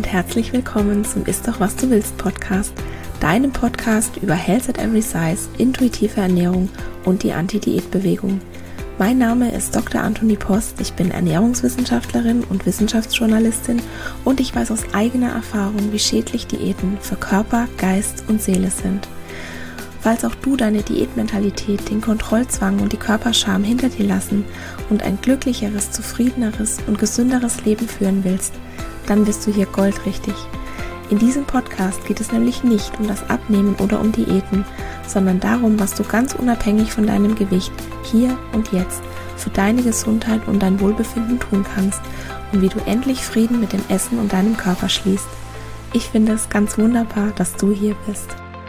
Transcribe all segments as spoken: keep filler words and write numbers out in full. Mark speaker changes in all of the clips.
Speaker 1: und herzlich willkommen zum Ist doch was du willst Podcast, deinem Podcast über Health at Every Size, intuitive Ernährung und die Anti-Diät-Bewegung. Mein Name ist Doktor Antonie Post, ich bin Ernährungswissenschaftlerin und Wissenschaftsjournalistin und ich weiß aus eigener Erfahrung, wie schädlich Diäten für Körper, Geist und Seele sind. Falls auch du deine Diätmentalität, den Kontrollzwang und die Körperscham hinter dir lassen und ein glücklicheres, zufriedeneres und gesünderes Leben führen willst, dann bist du hier goldrichtig. In diesem Podcast geht es nämlich nicht um das Abnehmen oder um Diäten, sondern darum, was du ganz unabhängig von deinem Gewicht hier und jetzt für deine Gesundheit und dein Wohlbefinden tun kannst und wie du endlich Frieden mit dem Essen und deinem Körper schließt. Ich finde es ganz wunderbar, dass du hier bist.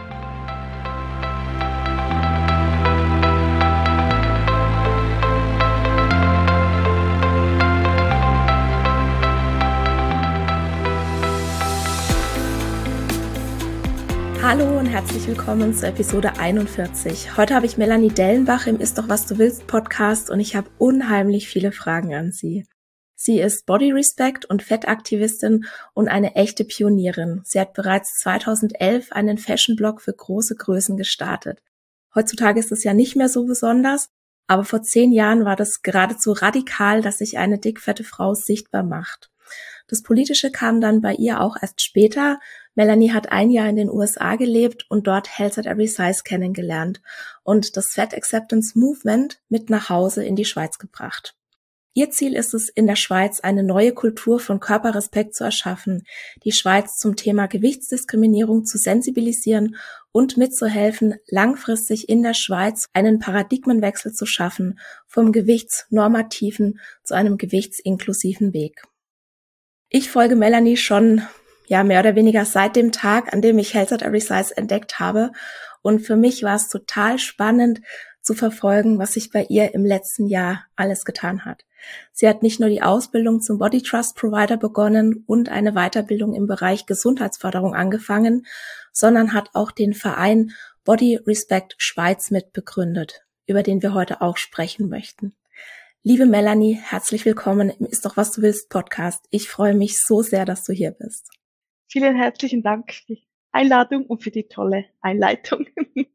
Speaker 1: Hallo und herzlich willkommen zur Episode einundvierzig. Heute habe ich Melanie Dellenbach im Ist doch was du willst Podcast und ich habe unheimlich viele Fragen an sie. Sie ist Body Respect und Fettaktivistin und eine echte Pionierin. Sie hat bereits zweitausendelf einen Fashion-Blog für große Größen gestartet. Heutzutage ist es ja nicht mehr so besonders, aber vor zehn Jahren war das geradezu radikal, dass sich eine dickfette Frau sichtbar macht. Das Politische kam dann bei ihr auch erst später. Melanie hat ein Jahr in den U S A gelebt und dort Health at Every Size kennengelernt und das Fat Acceptance Movement mit nach Hause in die Schweiz gebracht. Ihr Ziel ist es, in der Schweiz eine neue Kultur von Körperrespekt zu erschaffen, die Schweiz zum Thema Gewichtsdiskriminierung zu sensibilisieren und mitzuhelfen, langfristig in der Schweiz einen Paradigmenwechsel zu schaffen, vom gewichtsnormativen zu einem gewichtsinklusiven Weg. Ich folge Melanie schon ja mehr oder weniger seit dem Tag, an dem ich Health at Every Size entdeckt habe. Und für mich war es total spannend zu verfolgen, was sich bei ihr im letzten Jahr alles getan hat. Sie hat nicht nur die Ausbildung zum Body Trust Provider begonnen und eine Weiterbildung im Bereich Gesundheitsförderung angefangen, sondern hat auch den Verein Body Respect Schweiz mitbegründet, über den wir heute auch sprechen möchten. Liebe Melanie, herzlich willkommen im Ist doch was du willst Podcast. Ich freue mich so sehr, dass du hier bist.
Speaker 2: Vielen herzlichen Dank für die Einladung und für die tolle Einleitung.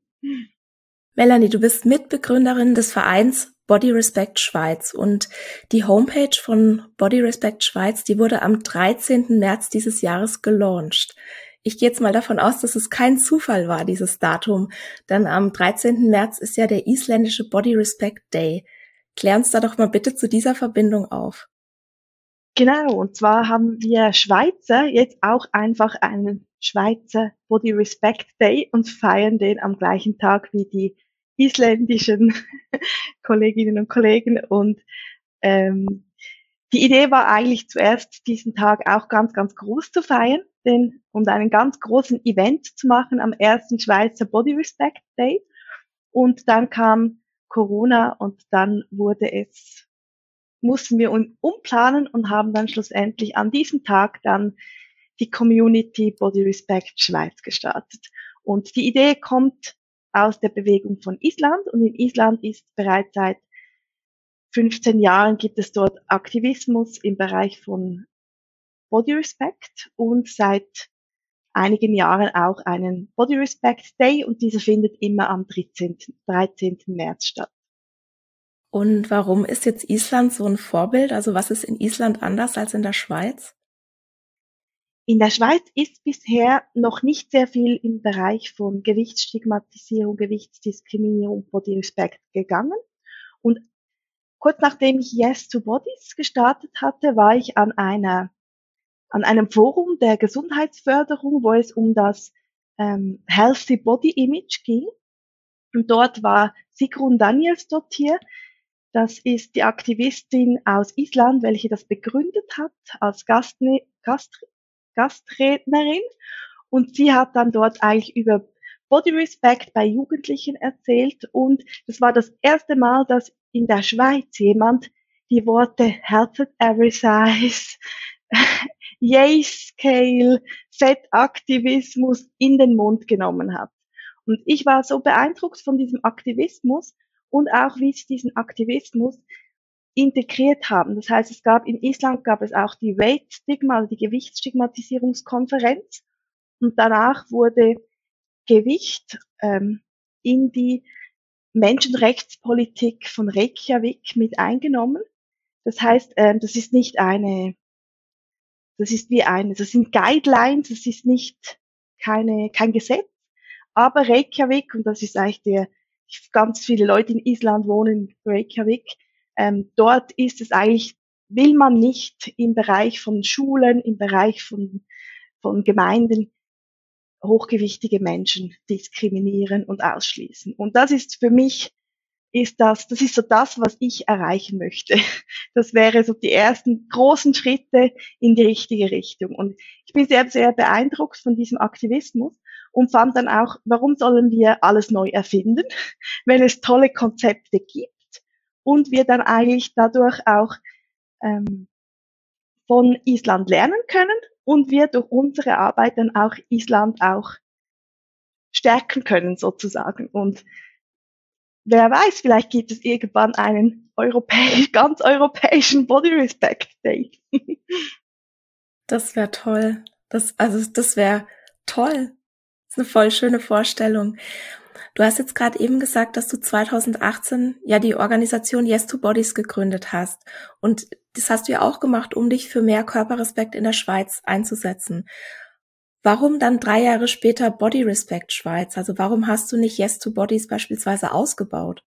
Speaker 1: Melanie, du bist Mitbegründerin des Vereins Body Respect Schweiz und die Homepage von Body Respect Schweiz, die wurde am dreizehnten März dieses Jahres gelauncht. Ich gehe jetzt mal davon aus, dass es kein Zufall war, dieses Datum, denn am dreizehnten März ist ja der isländische Body Respect Day. Klär uns da doch mal bitte zu dieser Verbindung auf.
Speaker 2: Genau, und zwar haben wir Schweizer jetzt auch einfach einen Schweizer Body Respect Day und feiern den am gleichen Tag wie die isländischen Kolleginnen und Kollegen. Und ähm, die Idee war eigentlich zuerst, diesen Tag auch ganz, ganz groß zu feiern den, und einen ganz großen Event zu machen am ersten Schweizer Body Respect Day. Und dann kam Corona und dann wurde es mussten wir uns umplanen und haben dann schlussendlich an diesem Tag dann die Community Body Respect Schweiz gestartet. Und die Idee kommt aus der Bewegung von Island und in Island ist bereits seit fünfzehn Jahren gibt es dort Aktivismus im Bereich von Body Respect und seit einigen Jahren auch einen Body Respect Day und dieser findet immer am dreizehnten März statt.
Speaker 1: Und warum ist jetzt Island so ein Vorbild? Also was ist in Island anders als in der Schweiz?
Speaker 2: In der Schweiz ist bisher noch nicht sehr viel im Bereich von Gewichtsstigmatisierung, Gewichtsdiskriminierung, Body Respect gegangen. Und kurz nachdem ich Yes to Bodies gestartet hatte, war ich an einer, an einem Forum der Gesundheitsförderung, wo es um das ähm, Healthy Body Image ging. Und dort war Sigrun Danielsdottir. Das ist die Aktivistin aus Island, welche das begründet hat als Gastne- Gast- Gastrednerin. Und sie hat dann dort eigentlich über Body Respect bei Jugendlichen erzählt. Und das war das erste Mal, dass in der Schweiz jemand die Worte Health at Every Size, Yay Scale, Fettaktivismus in den Mund genommen hat. Und ich war so beeindruckt von diesem Aktivismus und auch wie sie diesen Aktivismus integriert haben. Das heißt, es gab in Island gab es auch die Weight Stigma, also die Gewichtsstigmatisierungskonferenz. Und danach wurde Gewicht ähm, in die Menschenrechtspolitik von Reykjavik mit eingenommen. Das heißt, ähm, das ist nicht eine, das ist wie eine, das sind Guidelines, das ist nicht keine, kein Gesetz, aber Reykjavik, und das ist eigentlich der, ganz viele Leute in Island wohnen in Reykjavik, ähm, dort ist es eigentlich, will man nicht im Bereich von Schulen, im Bereich von, von Gemeinden hochgewichtige Menschen diskriminieren und ausschließen. Und das ist für mich, ist das, das ist so das, was ich erreichen möchte. Das wäre so die ersten großen Schritte in die richtige Richtung. Und ich bin sehr, sehr beeindruckt von diesem Aktivismus und fand dann auch, warum sollen wir alles neu erfinden, wenn es tolle Konzepte gibt und wir dann eigentlich dadurch auch ähm, von Island lernen können und wir durch unsere Arbeit dann auch Island auch stärken können sozusagen. Und wer weiß, vielleicht gibt es irgendwann einen europäisch, ganz europäischen Body Respect Day.
Speaker 1: Das wäre toll. Das, also das wäre toll. Das ist eine voll schöne Vorstellung. Du hast jetzt gerade eben gesagt, dass du zweitausendachtzehn ja die Organisation Yes to Bodies gegründet hast. Und das hast du ja auch gemacht, um dich für mehr Körperrespekt in der Schweiz einzusetzen. Warum dann drei Jahre später Body Respect Schweiz? Also warum hast du nicht Yes to Bodies beispielsweise ausgebaut?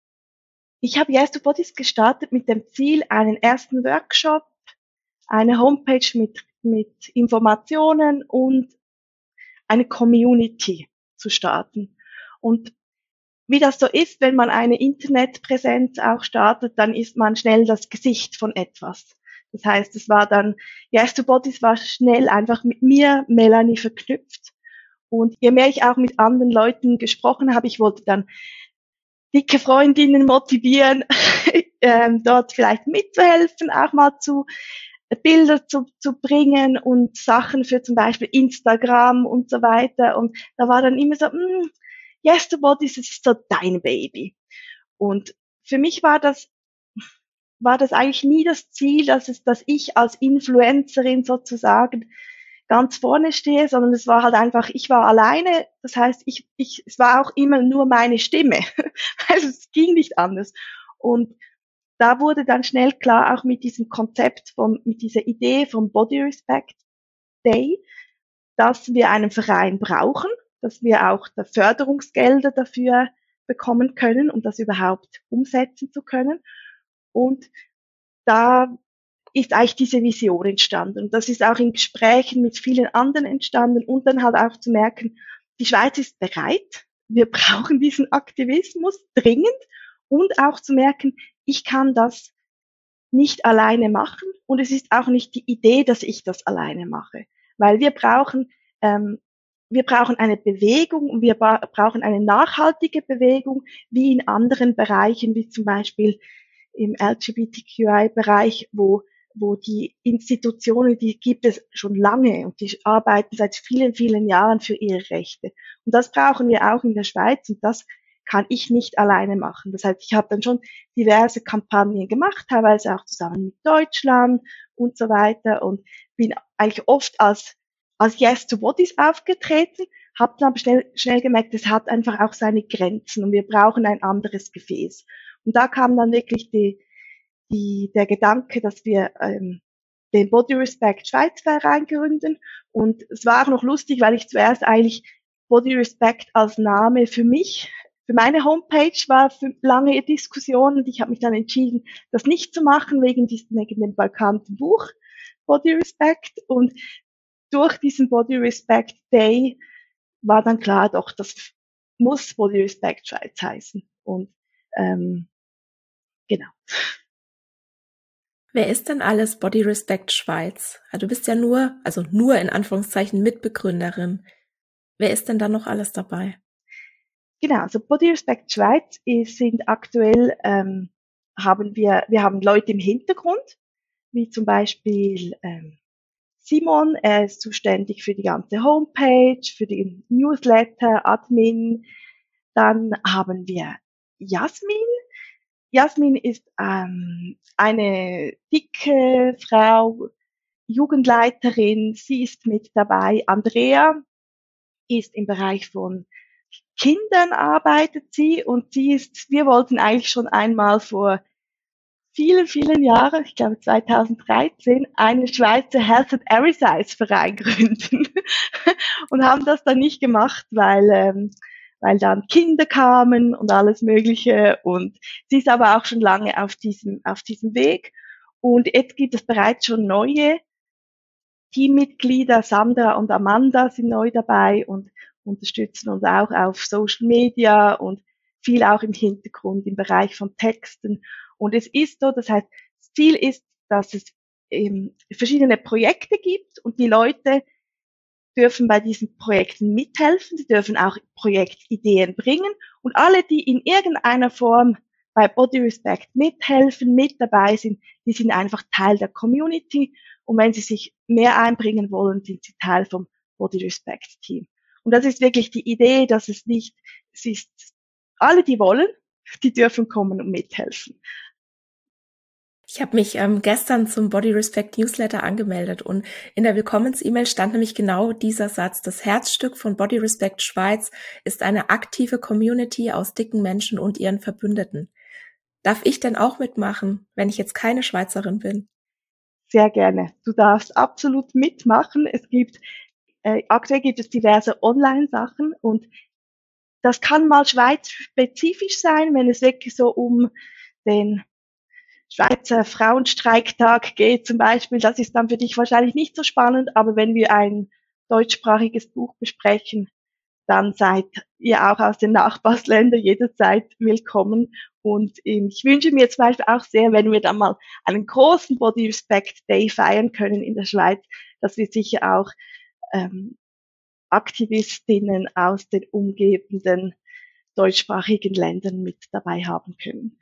Speaker 2: Ich habe Yes to Bodies gestartet mit dem Ziel, einen ersten Workshop, eine Homepage mit, mit Informationen und eine Community zu starten. Und wie das so ist, wenn man eine Internetpräsenz auch startet, dann ist man schnell das Gesicht von etwas. Das heißt, es war dann, Yes to Bodies war schnell einfach mit mir, Melanie, verknüpft. Und je mehr ich auch mit anderen Leuten gesprochen habe, ich wollte dann dicke Freundinnen motivieren, ähm, dort vielleicht mitzuhelfen, auch mal zu Bilder zu, zu bringen und Sachen für zum Beispiel Instagram und so weiter. Und da war dann immer so, mm, Yes to Bodies, das ist so dein Baby. Und für mich war das war das eigentlich nie das Ziel, dass es, dass ich als Influencerin sozusagen ganz vorne stehe, sondern es war halt einfach, ich war alleine, das heißt, ich, ich, es war auch immer nur meine Stimme. Also es ging nicht anders. Und da wurde dann schnell klar, auch mit diesem Konzept von, mit dieser Idee vom Body Respect Day, dass wir einen Verein brauchen, dass wir auch da Förderungsgelder dafür bekommen können, um das überhaupt umsetzen zu können. Und da ist eigentlich diese Vision entstanden. Und das ist auch in Gesprächen mit vielen anderen entstanden und dann halt auch zu merken, die Schweiz ist bereit, wir brauchen diesen Aktivismus dringend und auch zu merken, ich kann das nicht alleine machen und es ist auch nicht die Idee, dass ich das alleine mache, weil wir brauchen ähm, wir brauchen eine Bewegung und wir brauchen eine nachhaltige Bewegung, wie in anderen Bereichen, wie zum Beispiel im L G B T Q I-Bereich, wo wo die Institutionen, die gibt es schon lange und die arbeiten seit vielen, vielen Jahren für ihre Rechte. Und das brauchen wir auch in der Schweiz und das kann ich nicht alleine machen. Das heißt, ich habe dann schon diverse Kampagnen gemacht, teilweise auch zusammen mit Deutschland und so weiter und bin eigentlich oft als als Yes to Bodies aufgetreten, habe dann aber schnell, schnell gemerkt, es hat einfach auch seine Grenzen und wir brauchen ein anderes Gefäß. Und da kam dann wirklich die, die, der Gedanke, dass wir ähm, den Body Respect Schweiz Verein gründen. Und es war auch noch lustig, weil ich zuerst eigentlich Body Respect als Name für mich, für meine Homepage war für lange Diskussion und ich habe mich dann entschieden, das nicht zu machen wegen, diesem, wegen dem bekannten Buch Body Respect. Und durch diesen Body Respect Day war dann klar, doch, das muss Body Respect Schweiz heißen. Und ähm, genau.
Speaker 1: Wer ist denn alles Body Respect Schweiz? Also du bist ja nur, also nur in Anführungszeichen Mitbegründerin. Wer ist denn da noch alles dabei?
Speaker 2: Genau, also Body Respect Schweiz ist, sind aktuell, ähm, haben wir, wir haben Leute im Hintergrund, wie zum Beispiel ähm, Simon, er ist zuständig für die ganze Homepage, für den Newsletter, Admin. Dann haben wir Jasmin, Jasmin ist ähm, eine dicke Frau, Jugendleiterin, sie ist mit dabei. Andrea ist im Bereich von Kindern arbeitet sie und sie ist, wir wollten eigentlich schon einmal vor vielen, vielen Jahren, ich glaube zweitausenddreizehn, einen Schweizer Health and Exercise Verein gründen und haben das dann nicht gemacht, weil ähm, weil dann Kinder kamen und alles Mögliche und sie ist aber auch schon lange auf diesem auf diesem Weg und jetzt gibt es bereits schon neue Teammitglieder. Sandra und Amanda sind neu dabei und unterstützen uns auch auf Social Media und viel auch im Hintergrund im Bereich von Texten. Und es ist so, das heißt, das Ziel ist, dass es ähm, verschiedene Projekte gibt und die Leute dürfen bei diesen Projekten mithelfen, sie dürfen auch Projektideen bringen und alle, die in irgendeiner Form bei Body Respect mithelfen, mit dabei sind, die sind einfach Teil der Community und wenn sie sich mehr einbringen wollen, sind sie Teil vom Body Respect Team. Und das ist wirklich die Idee, dass es nicht, es ist, alle, die wollen, die dürfen kommen und mithelfen.
Speaker 1: Ich habe mich ähm, gestern zum Body Respect Newsletter angemeldet und in der Willkommens-E-Mail stand nämlich genau dieser Satz. Das Herzstück von Body Respect Schweiz ist eine aktive Community aus dicken Menschen und ihren Verbündeten. Darf ich denn auch mitmachen, wenn ich jetzt keine Schweizerin bin?
Speaker 2: Sehr gerne. Du darfst absolut mitmachen. Es gibt, äh, aktuell gibt es diverse Online-Sachen und das kann mal schweizspezifisch sein, wenn es wirklich so um den Schweizer Frauenstreiktag geht zum Beispiel. Das ist dann für dich wahrscheinlich nicht so spannend, aber wenn wir ein deutschsprachiges Buch besprechen, dann seid ihr auch aus den Nachbarländern jederzeit willkommen. Und ich wünsche mir zum Beispiel auch sehr, wenn wir dann mal einen großen Body Respect Day feiern können in der Schweiz, dass wir sicher auch ähm, Aktivistinnen aus den umgebenden deutschsprachigen Ländern mit dabei haben können.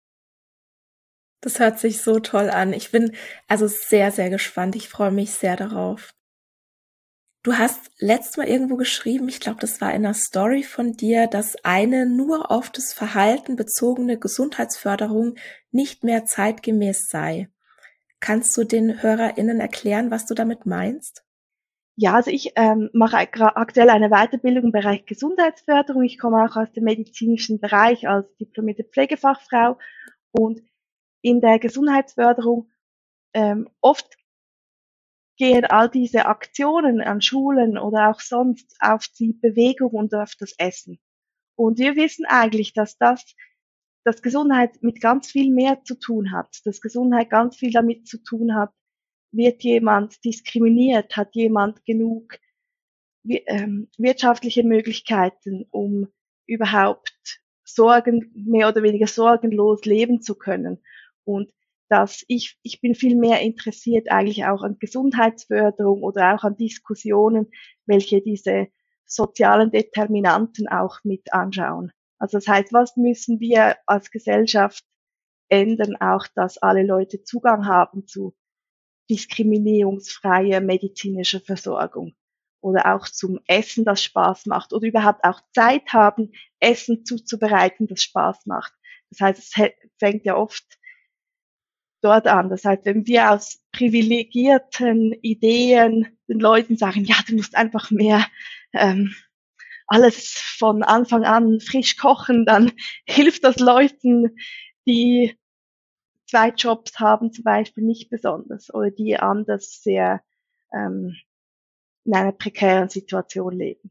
Speaker 1: Das hört sich so toll an. Ich bin also sehr, sehr gespannt. Ich freue mich sehr darauf. Du hast letztes Mal irgendwo geschrieben, ich glaube, das war in einer Story von dir, dass eine nur auf das Verhalten bezogene Gesundheitsförderung nicht mehr zeitgemäß sei. Kannst du den HörerInnen erklären, was du damit meinst?
Speaker 2: Ja, also ich ähm, mache aktuell eine Weiterbildung im Bereich Gesundheitsförderung. Ich komme auch aus dem medizinischen Bereich als diplomierte Pflegefachfrau und in der Gesundheitsförderung ähm, oft gehen all diese Aktionen an Schulen oder auch sonst auf die Bewegung und auf das Essen. Und wir wissen eigentlich, dass das, dass Gesundheit mit ganz viel mehr zu tun hat, dass Gesundheit ganz viel damit zu tun hat, wird jemand diskriminiert, hat jemand genug ähm, wirtschaftliche Möglichkeiten, um überhaupt sorgen, mehr oder weniger sorgenlos leben zu können. Und dass ich, ich bin viel mehr interessiert eigentlich auch an Gesundheitsförderung oder auch an Diskussionen, welche diese sozialen Determinanten auch mit anschauen. Also das heißt, was müssen wir als Gesellschaft ändern, auch dass alle Leute Zugang haben zu diskriminierungsfreier medizinischer Versorgung oder auch zum Essen, das Spaß macht oder überhaupt auch Zeit haben, Essen zuzubereiten, das Spaß macht. Das heißt, es fängt ja oft dort an. Das heißt, wenn wir aus privilegierten Ideen den Leuten sagen, ja, du musst einfach mehr ähm, alles von Anfang an frisch kochen, dann hilft das Leuten, die zwei Jobs haben zum Beispiel nicht besonders oder die anders sehr ähm, in einer prekären Situation leben.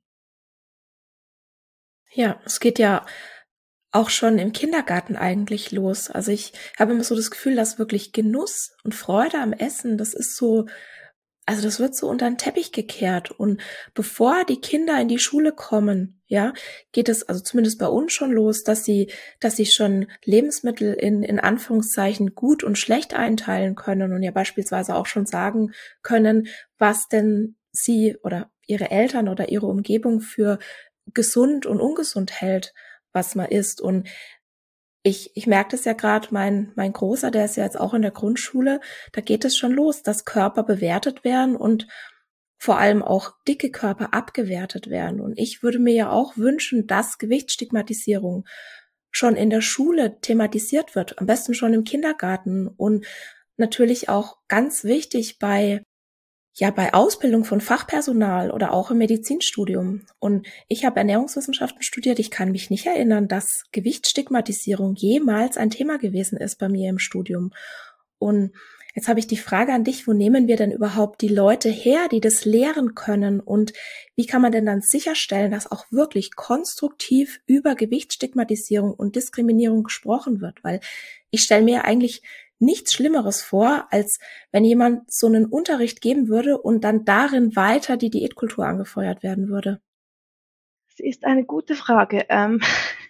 Speaker 1: Ja, es geht ja auch schon im Kindergarten eigentlich los. Also ich habe immer so das Gefühl, dass wirklich Genuss und Freude am Essen, das ist so, also das wird so unter den Teppich gekehrt. Und bevor die Kinder in die Schule kommen, ja, geht es also zumindest bei uns schon los, dass sie, dass sie schon Lebensmittel in, in Anführungszeichen gut und schlecht einteilen können und ja beispielsweise auch schon sagen können, was denn sie oder ihre Eltern oder ihre Umgebung für gesund und ungesund hält, was man isst. Und ich, ich merke das ja gerade, mein, mein Großer, der ist ja jetzt auch in der Grundschule, da geht es schon los, dass Körper bewertet werden und vor allem auch dicke Körper abgewertet werden. Und ich würde mir ja auch wünschen, dass Gewichtsstigmatisierung schon in der Schule thematisiert wird, am besten schon im Kindergarten und natürlich auch ganz wichtig bei ja bei Ausbildung von Fachpersonal oder auch im Medizinstudium. Und ich habe Ernährungswissenschaften studiert. Ich kann mich nicht erinnern, dass Gewichtsstigmatisierung jemals ein Thema gewesen ist bei mir im Studium. Und jetzt habe ich die Frage an dich, wo nehmen wir denn überhaupt die Leute her, die das lehren können? Und wie kann man denn dann sicherstellen, dass auch wirklich konstruktiv über Gewichtsstigmatisierung und Diskriminierung gesprochen wird? Weil ich stelle mir eigentlich nichts Schlimmeres vor, als wenn jemand so einen Unterricht geben würde und dann darin weiter die Diätkultur angefeuert werden würde.
Speaker 2: Das ist eine gute Frage. Ähm,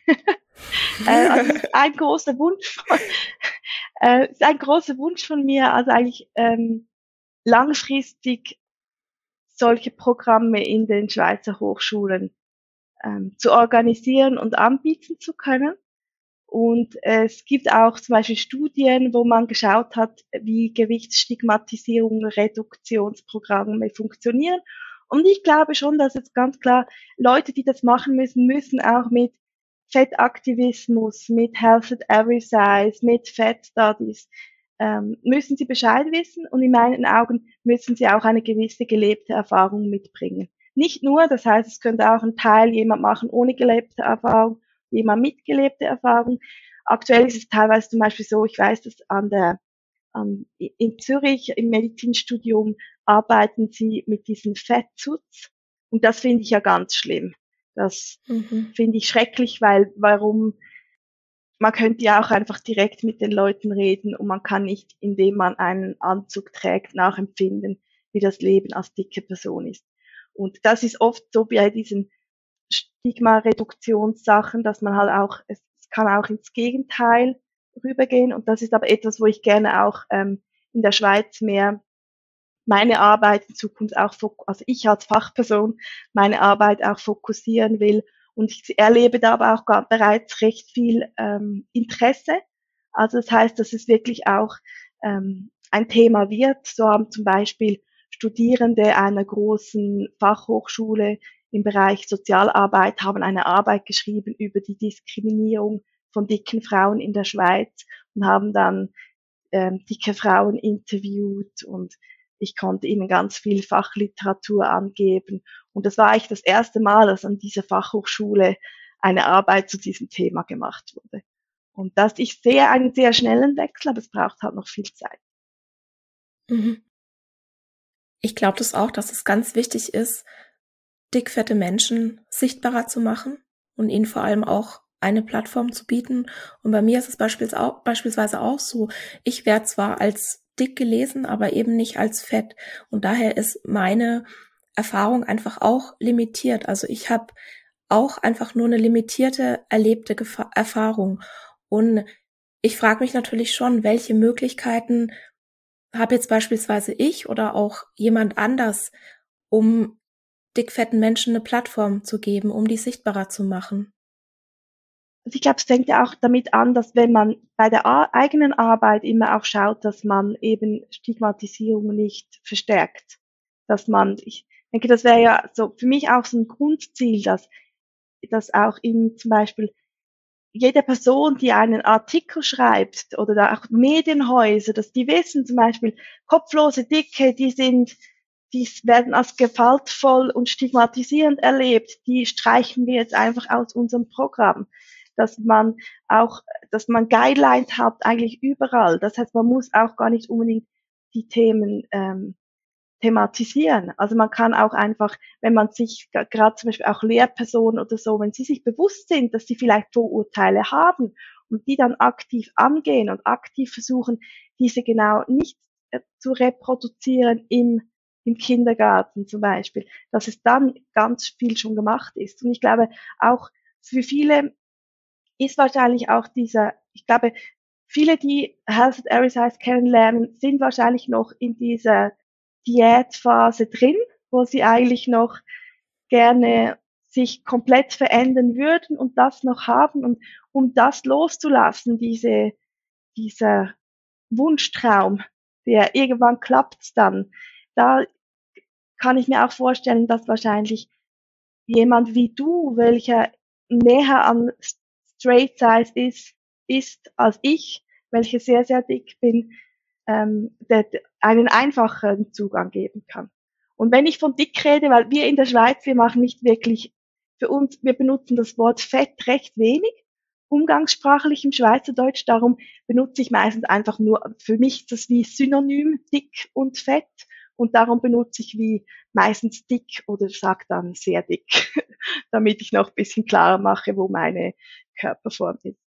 Speaker 2: äh, also das ist ein großer Wunsch von, äh, ist ein großer Wunsch von mir, also eigentlich ähm, langfristig solche Programme in den Schweizer Hochschulen ähm, zu organisieren und anbieten zu können. Und äh, es gibt auch zum Beispiel Studien, wo man geschaut hat, wie Gewichtsstigmatisierung, Reduktionsprogramme funktionieren. Und ich glaube schon, dass jetzt ganz klar Leute, die das machen müssen, müssen auch mit Fettaktivismus, mit Health at Every Size, mit Fat Studies, ähm, müssen sie Bescheid wissen. Und in meinen Augen müssen sie auch eine gewisse gelebte Erfahrung mitbringen. Nicht nur, das heißt, es könnte auch ein Teil jemand machen ohne gelebte Erfahrung, jemand mitgelebte Erfahrung. Aktuell ist es teilweise zum Beispiel so, ich weiß, dass an der, an, in Zürich im Medizinstudium arbeiten sie mit diesen Fettsuits. Und das finde ich ja ganz schlimm. Das mhm. finde ich schrecklich, weil, warum, man könnte ja auch einfach direkt mit den Leuten reden und man kann nicht, indem man einen Anzug trägt, nachempfinden, wie das Leben als dicke Person ist. Und das ist oft so bei diesen Stigma-Reduktionssachen, dass man halt auch, es kann auch ins Gegenteil rübergehen. Und das ist aber etwas, wo ich gerne auch ähm, in der Schweiz mehr meine Arbeit in Zukunft auch, also ich als Fachperson, meine Arbeit auch fokussieren will. Und ich erlebe da aber auch gar, bereits recht viel ähm, Interesse. Also das heißt, dass es wirklich auch ähm, ein Thema wird. So haben zum Beispiel Studierende einer großen Fachhochschule im Bereich Sozialarbeit haben eine Arbeit geschrieben über die Diskriminierung von dicken Frauen in der Schweiz und haben dann ähm, dicke Frauen interviewt und ich konnte ihnen ganz viel Fachliteratur angeben. Und das war eigentlich das erste Mal, dass an dieser Fachhochschule eine Arbeit zu diesem Thema gemacht wurde. Und das, ich sehe einen sehr schnellen Wechsel, aber es braucht halt noch viel Zeit.
Speaker 1: Mhm. Ich glaube das auch, dass es ganz wichtig ist, dickfette Menschen sichtbarer zu machen und ihnen vor allem auch eine Plattform zu bieten. Und bei mir ist es beispielsweise auch so, ich werde zwar als dick gelesen, aber eben nicht als fett. Und daher ist meine Erfahrung einfach auch limitiert. Also ich habe auch einfach nur eine limitierte erlebte Gefa- Erfahrung. Und ich frage mich natürlich schon, welche Möglichkeiten habe jetzt beispielsweise ich oder auch jemand anders, um dickfetten Menschen eine Plattform zu geben, um die sichtbarer zu machen.
Speaker 2: Also ich glaube, es fängt ja auch damit an, dass wenn man bei der a- eigenen Arbeit immer auch schaut, dass man eben Stigmatisierung nicht verstärkt. Dass man, ich denke, das wäre ja so für mich auch so ein Grundziel, dass, dass auch in zum Beispiel jede Person, die einen Artikel schreibt oder da auch Medienhäuser, dass die wissen zum Beispiel, kopflose Dicke, die sind, die werden als gewaltvoll und stigmatisierend erlebt, die streichen wir jetzt einfach aus unserem Programm. Dass man auch, dass man Guidelines hat eigentlich überall. Das heißt, man muss auch gar nicht unbedingt die Themen ähm, thematisieren. Also man kann auch einfach, wenn man sich gerade zum Beispiel auch Lehrpersonen oder so, wenn sie sich bewusst sind, dass sie vielleicht Vorurteile haben und die dann aktiv angehen und aktiv versuchen, diese genau nicht äh, zu reproduzieren im, im Kindergarten zum Beispiel, dass es dann ganz viel schon gemacht ist. Und ich glaube, auch für viele ist wahrscheinlich auch dieser, ich glaube, viele, die Health at Every Size kennenlernen, sind wahrscheinlich noch in dieser Diätphase drin, wo sie eigentlich noch gerne sich komplett verändern würden und das noch haben. Und um das loszulassen, diese, dieser Wunschtraum, der irgendwann klappt dann, da kann ich mir auch vorstellen, dass wahrscheinlich jemand wie du, welcher näher an straight size ist, ist als ich, welche sehr, sehr dick bin, ähm, der, einen einfacheren Zugang geben kann. Und wenn ich von dick rede, weil wir in der Schweiz, wir machen nicht wirklich, für uns, wir benutzen das Wort Fett recht wenig, umgangssprachlich im Schweizerdeutsch, darum benutze ich meistens einfach nur, für mich ist das wie Synonym dick und fett und darum benutze ich wie meistens dick oder sag dann sehr dick, damit ich noch ein bisschen klarer mache, wo meine Körperform ist.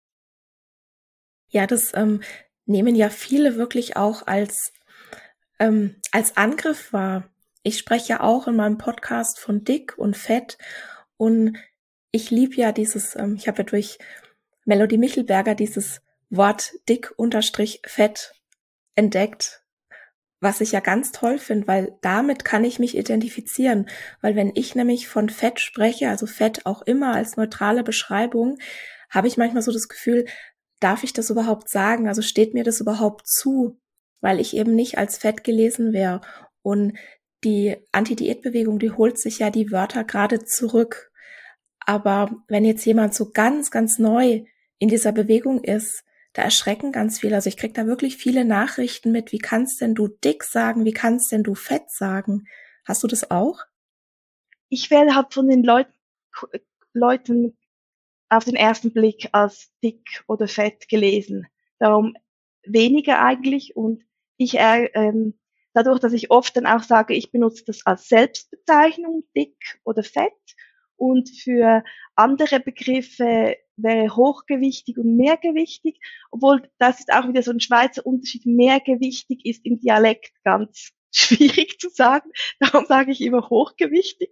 Speaker 1: Ja, das ähm, nehmen ja viele wirklich auch als, ähm, als Angriff wahr. Ich spreche ja auch in meinem Podcast von dick und fett und ich liebe ja dieses, ähm, ich habe ja durch Melody Michelberger dieses Wort dick unterstrich fett entdeckt, was ich ja ganz toll finde, weil damit kann ich mich identifizieren. Weil wenn ich nämlich von Fett spreche, also Fett auch immer als neutrale Beschreibung, habe ich manchmal so das Gefühl, darf ich das überhaupt sagen? Also steht mir das überhaupt zu? Weil ich eben nicht als Fett gelesen wäre. Und die Anti-Diät-Bewegung, die holt sich ja die Wörter gerade zurück. Aber wenn jetzt jemand so ganz, ganz neu in dieser Bewegung ist, da erschrecken ganz viele. Also ich krieg da wirklich viele Nachrichten mit, wie kannst denn du dick sagen, wie kannst denn du fett sagen? Hast du das auch?
Speaker 2: Ich werde halt von den Leut Leuten auf den ersten Blick als dick oder fett gelesen. Darum weniger eigentlich und ich äh, ähm, dadurch, dass ich oft dann auch sage, ich benutze das als Selbstbezeichnung, dick oder fett und für andere Begriffe wäre hochgewichtig und mehrgewichtig, obwohl das ist auch wieder so ein Schweizer Unterschied, mehrgewichtig ist im Dialekt ganz schwierig zu sagen, darum sage ich immer hochgewichtig.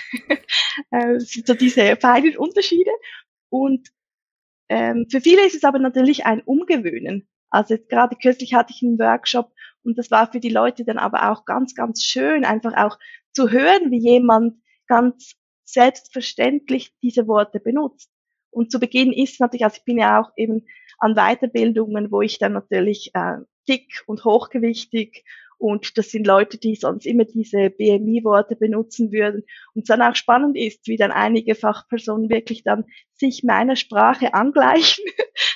Speaker 2: Es sind so diese feinen Unterschiede. Und ähm, für viele ist es aber natürlich ein Umgewöhnen. Also jetzt gerade kürzlich hatte ich einen Workshop und das war für die Leute dann aber auch ganz, ganz schön, einfach auch zu hören, wie jemand ganz selbstverständlich diese Worte benutzt. Und zu Beginn ist natürlich, also ich bin ja auch eben an Weiterbildungen, wo ich dann natürlich äh, dick und hochgewichtig und das sind Leute, die sonst immer diese B M I-Worte benutzen würden. Und es dann auch spannend ist, wie dann einige Fachpersonen wirklich dann sich meiner Sprache angleichen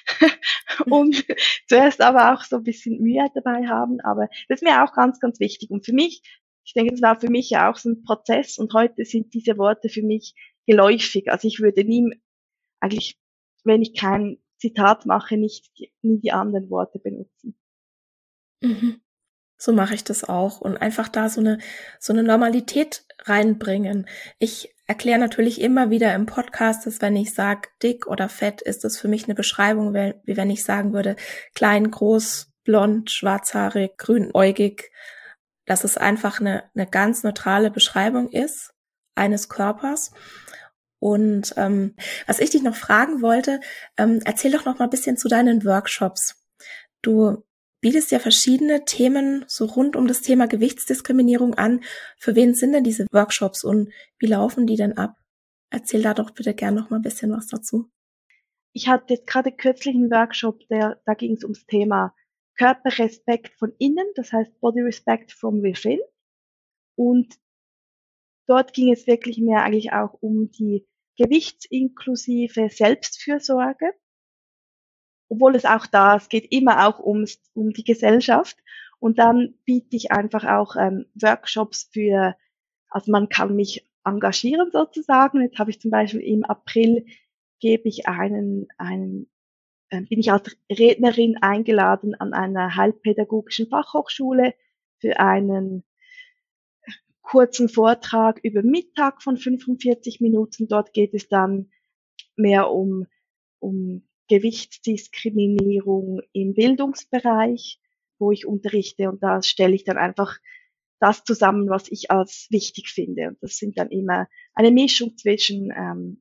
Speaker 2: und zuerst aber auch so ein bisschen Mühe dabei haben. Aber das ist mir auch ganz, ganz wichtig. Und für mich, ich denke, das war für mich ja auch so ein Prozess und heute sind diese Worte für mich geläufig. Also ich würde nie, eigentlich, wenn ich kein Zitat mache, nicht nie die anderen Worte benutzen.
Speaker 1: Mhm. So mache ich das auch und einfach da so eine so eine Normalität reinbringen. Ich erkläre natürlich immer wieder im Podcast, dass wenn ich sage dick oder fett, ist das für mich eine Beschreibung, wie wenn ich sagen würde klein, groß, blond, schwarzhaarig, grünäugig, dass es einfach eine eine ganz neutrale Beschreibung ist eines Körpers. Und ähm, was ich dich noch fragen wollte, ähm, erzähl doch noch mal ein bisschen zu deinen Workshops. Du bietest ja verschiedene Themen so rund um das Thema Gewichtsdiskriminierung an. Für wen sind denn diese Workshops und wie laufen die denn ab? Erzähl da doch bitte gern noch mal ein bisschen was dazu.
Speaker 2: Ich hatte jetzt gerade kürzlich einen Workshop, der, da ging es ums Thema Körperrespekt von innen, das heißt Body Respect from within. Und dort ging es wirklich mehr eigentlich auch um die gewichtsinklusive Selbstfürsorge, obwohl es auch da, es geht immer auch ums, um die Gesellschaft. Und dann biete ich einfach auch ähm, Workshops für, also man kann mich engagieren sozusagen. Jetzt habe ich zum Beispiel im April gebe ich einen, einen äh, bin ich als Rednerin eingeladen an einer heilpädagogischen Fachhochschule für einen kurzen Vortrag über Mittag von fünfundvierzig Minuten. Dort geht es dann mehr um, um Gewichtsdiskriminierung im Bildungsbereich, wo ich unterrichte und da stelle ich dann einfach das zusammen, was ich als wichtig finde. Und das sind dann immer eine Mischung zwischen ähm,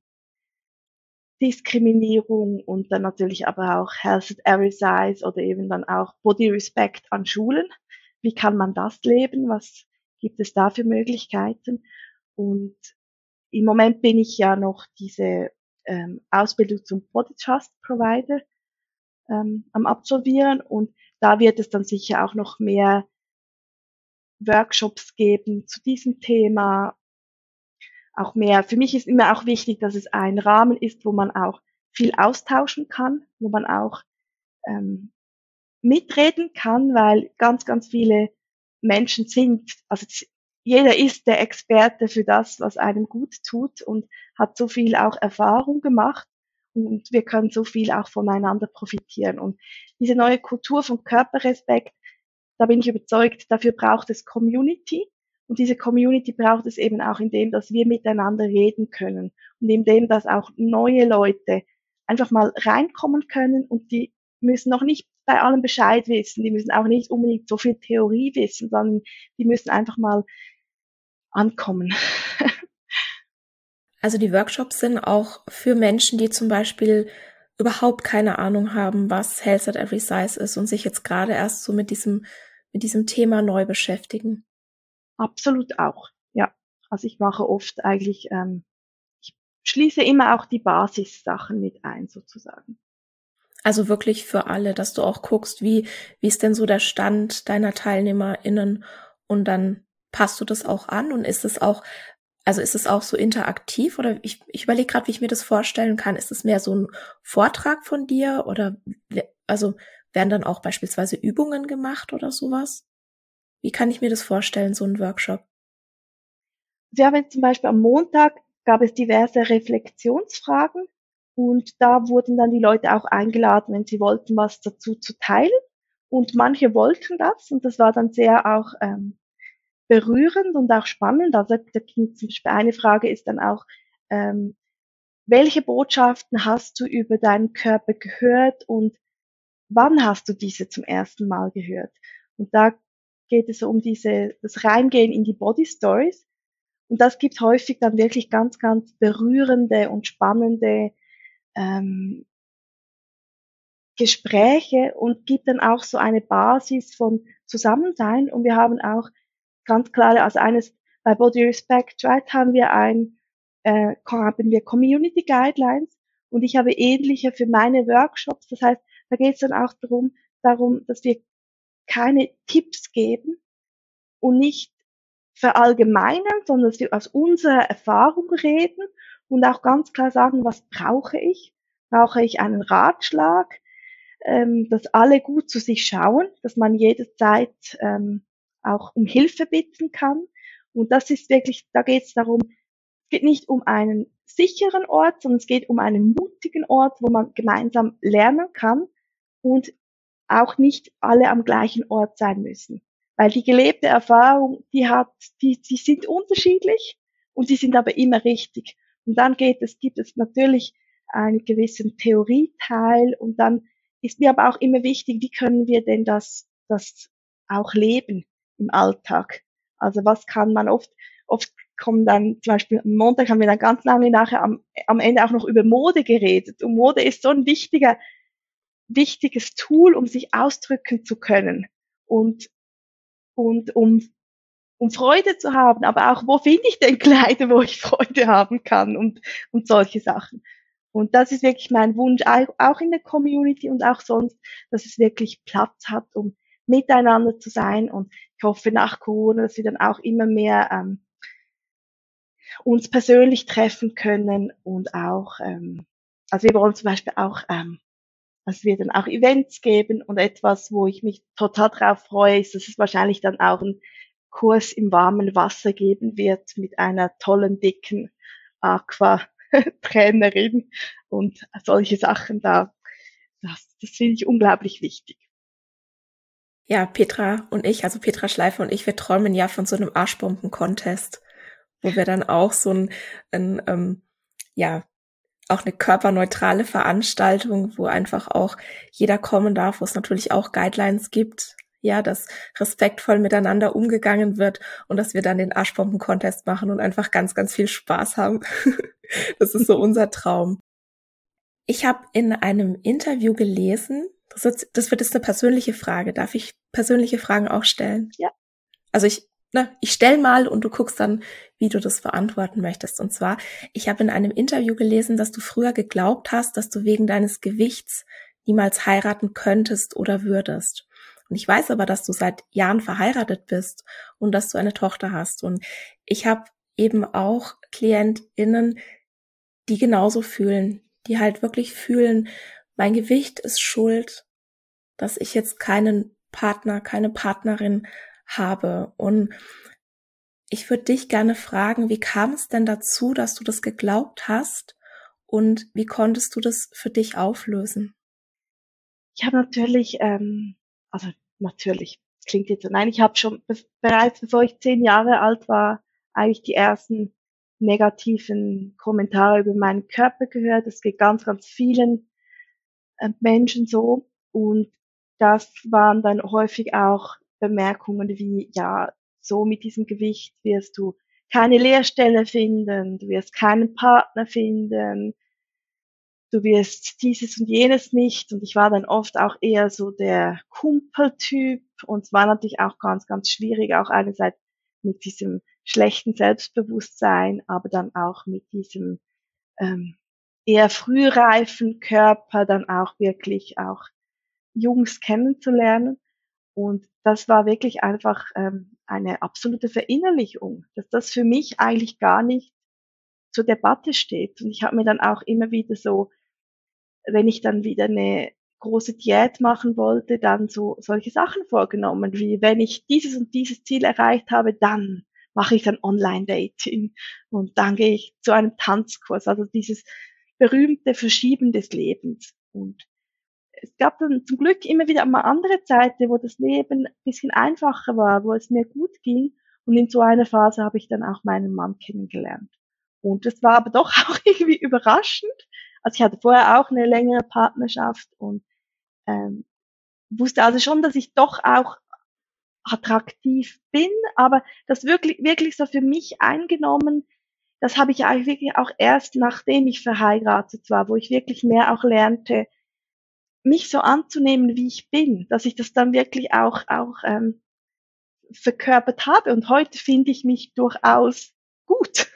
Speaker 2: Diskriminierung und dann natürlich aber auch Health at Every Size oder eben dann auch Body Respect an Schulen. Wie kann man das leben? Was gibt es da für Möglichkeiten? Und im Moment bin ich ja noch diese ähm, Ausbildung zum Body Trust Provider ähm, am Absolvieren und da wird es dann sicher auch noch mehr Workshops geben zu diesem Thema, auch mehr. Für mich ist immer auch wichtig, dass es ein Rahmen ist, wo man auch viel austauschen kann, wo man auch ähm, mitreden kann, weil ganz, ganz viele Menschen sind, also jeder ist der Experte für das, was einem gut tut und hat so viel auch Erfahrung gemacht und wir können so viel auch voneinander profitieren. Und diese neue Kultur von Körperrespekt, da bin ich überzeugt, dafür braucht es Community. Und diese Community braucht es eben auch in dem, dass wir miteinander reden können und in dem, dass auch neue Leute einfach mal reinkommen können und die müssen noch nicht bei allem Bescheid wissen, die müssen auch nicht unbedingt so viel Theorie wissen, sondern die müssen einfach mal ankommen.
Speaker 1: Also die Workshops sind auch für Menschen, die zum Beispiel überhaupt keine Ahnung haben, was Health at Every Size ist und sich jetzt gerade erst so mit diesem, mit diesem Thema neu beschäftigen.
Speaker 2: Absolut auch, ja. Also ich mache oft eigentlich, ähm, ich schließe immer auch die Basissachen mit ein, sozusagen.
Speaker 1: Also wirklich für alle, dass du auch guckst, wie, wie ist denn so der Stand deiner TeilnehmerInnen und dann passt du das auch an und ist es auch, also ist es auch so interaktiv oder ich, ich überlege gerade, wie ich mir das vorstellen kann. Ist es mehr so ein Vortrag von dir oder also werden dann auch beispielsweise Übungen gemacht oder sowas? Wie kann ich mir das vorstellen, so ein Workshop?
Speaker 2: Wir haben jetzt zum Beispiel am Montag gab es diverse Reflexionsfragen und da wurden dann die Leute auch eingeladen, wenn sie wollten, was dazu zu teilen. Und manche wollten das und das war dann sehr auch ähm, berührend und auch spannend. Also da ging zum Beispiel eine Frage ist dann auch, ähm, welche Botschaften hast du über deinen Körper gehört und wann hast du diese zum ersten Mal gehört? Und da geht es um diese, das Reingehen in die Body Stories. Und das gibt häufig dann wirklich ganz, ganz berührende und spannende ähm, Gespräche und gibt dann auch so eine Basis von Zusammensein. Und wir haben auch ganz klare, also eines bei Body Respect Right haben wir ein, äh, haben wir Community Guidelines und ich habe ähnliche für meine Workshops. Das heißt, da geht es dann auch darum, darum, dass wir keine Tipps geben und nicht verallgemeinern, sondern dass wir aus unserer Erfahrung reden und auch ganz klar sagen, was brauche ich? Brauche ich einen Ratschlag? Ähm, dass alle gut zu sich schauen, dass man jederzeit ähm, auch um Hilfe bitten kann. Und das ist wirklich, da geht es darum, es geht nicht um einen sicheren Ort, sondern es geht um einen mutigen Ort, wo man gemeinsam lernen kann und auch nicht alle am gleichen Ort sein müssen. Weil die gelebte Erfahrung, die hat, die, die sind unterschiedlich und die sind aber immer richtig. Und dann geht es, gibt es natürlich einen gewissen Theorieteil und dann ist mir aber auch immer wichtig, wie können wir denn das, das auch leben im Alltag? Also was kann man oft, oft kommen dann, zum Beispiel am Montag haben wir dann ganz lange nachher am, am Ende auch noch über Mode geredet. Und Mode ist so ein wichtiger, wichtiges Tool, um sich ausdrücken zu können und, und um, um Freude zu haben, aber auch, wo finde ich denn Kleider, wo ich Freude haben kann und, und solche Sachen. Und das ist wirklich mein Wunsch, auch in der Community und auch sonst, dass es wirklich Platz hat, um miteinander zu sein. Und ich hoffe nach Corona, dass wir dann auch immer mehr ähm, uns persönlich treffen können und auch, ähm, also wir wollen zum Beispiel auch, ähm, also wir dann auch Events geben und etwas, wo ich mich total drauf freue, ist, dass es wahrscheinlich dann auch einen Kurs im warmen Wasser geben wird mit einer tollen, dicken Aqua-Trainerin und solche Sachen da. Das, das finde ich unglaublich wichtig.
Speaker 1: Ja, Petra und ich, also Petra Schleifer und ich, wir träumen ja von so einem Arschbomben-Contest, wo wir dann auch so ein, ein ähm, ja, auch eine körperneutrale Veranstaltung, wo einfach auch jeder kommen darf, wo es natürlich auch Guidelines gibt, ja, dass respektvoll miteinander umgegangen wird und dass wir dann den Arschbomben-Contest machen und einfach ganz, ganz viel Spaß haben. Das ist so unser Traum. Ich habe in einem Interview gelesen, das wird, das wird jetzt eine persönliche Frage. Darf ich persönliche Fragen auch stellen?
Speaker 2: Ja.
Speaker 1: Also ich, ne, ich stell mal und du guckst dann, wie du das beantworten möchtest. Und zwar, ich habe in einem Interview gelesen, dass du früher geglaubt hast, dass du wegen deines Gewichts niemals heiraten könntest oder würdest. Und ich weiß aber, dass du seit Jahren verheiratet bist und dass du eine Tochter hast. Und ich habe eben auch KlientInnen, die genauso fühlen, die halt wirklich fühlen, mein Gewicht ist schuld, dass ich jetzt keinen Partner, keine Partnerin habe. Und ich würde dich gerne fragen, wie kam es denn dazu, dass du das geglaubt hast und wie konntest du das für dich auflösen?
Speaker 2: Ich habe natürlich, ähm, also natürlich, klingt jetzt so, nein, ich habe schon be- bereits bevor ich zehn Jahre alt war, eigentlich die ersten negativen Kommentare über meinen Körper gehört. Das geht ganz, ganz vielen äh, Menschen so. Und das waren dann häufig auch Bemerkungen wie, ja, so mit diesem Gewicht wirst du keine Lehrstelle finden, du wirst keinen Partner finden, du wirst dieses und jenes nicht. Und ich war dann oft auch eher so der Kumpeltyp und es war natürlich auch ganz, ganz schwierig, auch einerseits mit diesem schlechten Selbstbewusstsein, aber dann auch mit diesem ähm, eher frühreifen Körper dann auch wirklich auch Jungs kennenzulernen. Und das war wirklich einfach ähm, eine absolute Verinnerlichung, dass das für mich eigentlich gar nicht zur Debatte steht. Und ich habe mir dann auch immer wieder so, wenn ich dann wieder eine große Diät machen wollte, dann so solche Sachen vorgenommen, wie wenn ich dieses und dieses Ziel erreicht habe, dann mache ich dann Online-Dating und dann gehe ich zu einem Tanzkurs, also dieses berühmte Verschieben des Lebens. Und es gab dann zum Glück immer wieder mal andere Zeiten, wo das Leben ein bisschen einfacher war, wo es mir gut ging. Und in so einer Phase habe ich dann auch meinen Mann kennengelernt. Und das war aber doch auch irgendwie überraschend. Also ich hatte vorher auch eine längere Partnerschaft und ähm, wusste also schon, dass ich doch auch attraktiv bin, aber das wirklich, wirklich so für mich eingenommen, das habe ich eigentlich wirklich auch erst nachdem ich verheiratet war, wo ich wirklich mehr auch lernte, mich so anzunehmen, wie ich bin, dass ich das dann wirklich auch auch ähm, verkörpert habe. Und heute finde ich mich durchaus gut.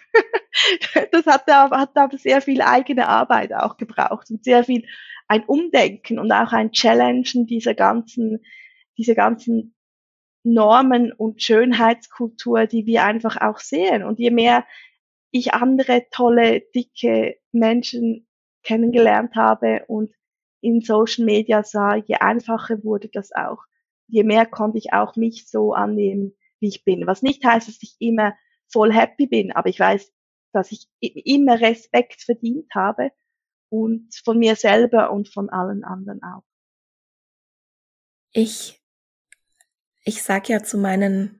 Speaker 2: Das hat aber, hat aber sehr viel eigene Arbeit auch gebraucht und sehr viel ein Umdenken und auch ein Challengen dieser ganzen, dieser ganzen Normen und Schönheitskultur, die wir einfach auch sehen. Und je mehr ich andere tolle, dicke Menschen kennengelernt habe und in Social Media sah, je einfacher wurde das auch. Je mehr konnte ich auch mich so annehmen, wie ich bin. Was nicht heißt, dass ich immer voll happy bin, aber ich weiß, dass ich immer Respekt verdient habe und von mir selber und von allen anderen auch.
Speaker 1: Ich, ich sag ja zu meinen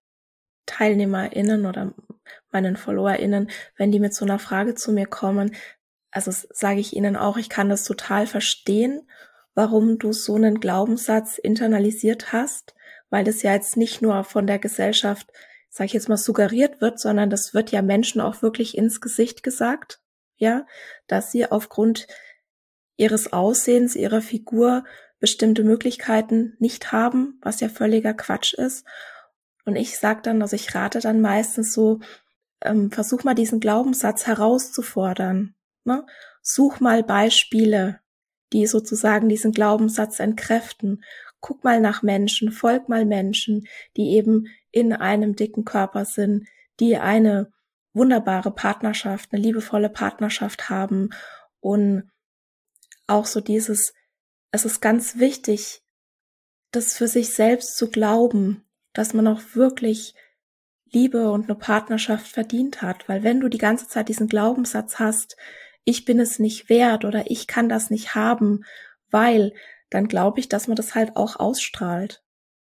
Speaker 1: TeilnehmerInnen oder meinen FollowerInnen, wenn die mit so einer Frage zu mir kommen, also sage ich ihnen auch, ich kann das total verstehen, warum du so einen Glaubenssatz internalisiert hast, weil das ja jetzt nicht nur von der Gesellschaft, sage ich jetzt mal, suggeriert wird, sondern das wird ja Menschen auch wirklich ins Gesicht gesagt, ja, dass sie aufgrund ihres Aussehens, ihrer Figur bestimmte Möglichkeiten nicht haben, was ja völliger Quatsch ist. Und ich sag dann, also ich rate dann meistens so, ähm, versuch mal diesen Glaubenssatz herauszufordern. Ne? Such mal Beispiele, die sozusagen diesen Glaubenssatz entkräften. Guck mal nach Menschen, folg mal Menschen, die eben in einem dicken Körper sind, die eine wunderbare Partnerschaft, eine liebevolle Partnerschaft haben. Und auch so dieses, es ist ganz wichtig, das für sich selbst zu glauben, dass man auch wirklich Liebe und eine Partnerschaft verdient hat. Weil wenn du die ganze Zeit diesen Glaubenssatz hast, ich bin es nicht wert oder ich kann das nicht haben, weil, dann glaube ich, dass man das halt auch ausstrahlt.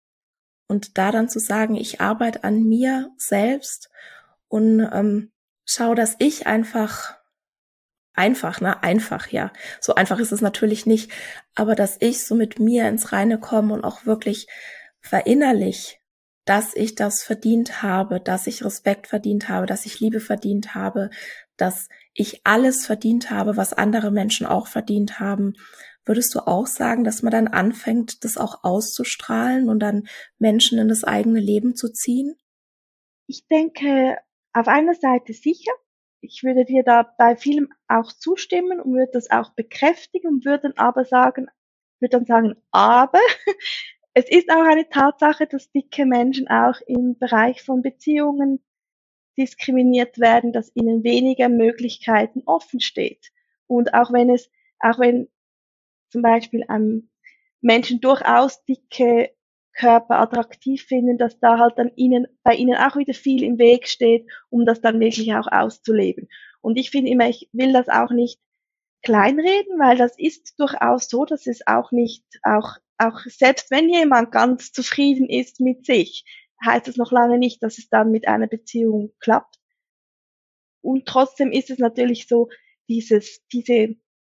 Speaker 1: Und da dann zu sagen, ich arbeite an mir selbst und ähm, schau, dass ich einfach, einfach, ne, einfach, ja, so einfach ist es natürlich nicht, aber dass ich so mit mir ins Reine komme und auch wirklich verinnerlich, dass ich das verdient habe, dass ich Respekt verdient habe, dass ich Liebe verdient habe, dass ich alles verdient habe, was andere Menschen auch verdient haben. Würdest du auch sagen, dass man dann anfängt, das auch auszustrahlen und dann Menschen in das eigene Leben zu ziehen?
Speaker 2: Ich denke, auf einer Seite sicher. Ich würde dir da bei vielem auch zustimmen und würde das auch bekräftigen und würde dann aber sagen, würde dann sagen, aber es ist auch eine Tatsache, dass dicke Menschen auch im Bereich von Beziehungen diskriminiert werden, dass ihnen weniger Möglichkeiten offen steht. Und auch wenn es, auch wenn zum Beispiel ähm, Menschen durchaus dicke Körper attraktiv finden, dass da halt dann ihnen, bei ihnen auch wieder viel im Weg steht, um das dann wirklich auch auszuleben. Und ich finde immer, ich will das auch nicht kleinreden, weil das ist durchaus so, dass es auch nicht, auch, auch selbst wenn jemand ganz zufrieden ist mit sich, heißt es noch lange nicht, dass es dann mit einer Beziehung klappt. Und trotzdem ist es natürlich so, dieses, diese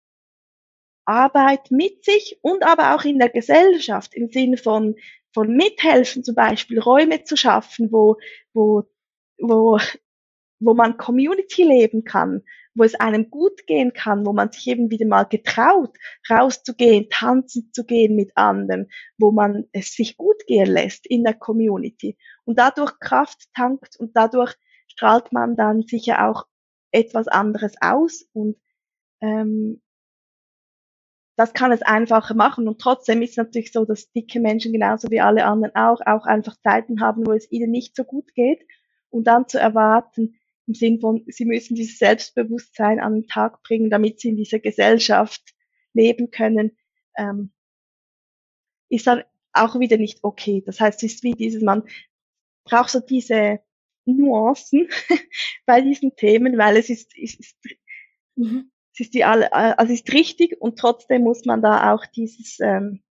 Speaker 2: Arbeit mit sich und aber auch in der Gesellschaft im Sinne von, von mithelfen, zum Beispiel Räume zu schaffen, wo, wo, wo, wo man Community leben kann, wo es einem gut gehen kann, wo man sich eben wieder mal getraut, rauszugehen, tanzen zu gehen mit anderen, wo man es sich gut gehen lässt in der Community und dadurch Kraft tankt und dadurch strahlt man dann sicher auch etwas anderes aus und ähm, das kann es einfacher machen und trotzdem ist es natürlich so, dass dicke Menschen genauso wie alle anderen auch, auch einfach Zeiten haben, wo es ihnen nicht so gut geht und dann zu erwarten, im Sinn von, sie müssen dieses Selbstbewusstsein an den Tag bringen, damit sie in dieser Gesellschaft leben können, ähm, ist dann auch wieder nicht okay. Das heißt, es ist wie dieses, man braucht so diese Nuancen bei diesen Themen, weil es ist, es ist, mhm. es ist die alle, also es ist richtig und trotzdem muss man da auch dieses, ähm,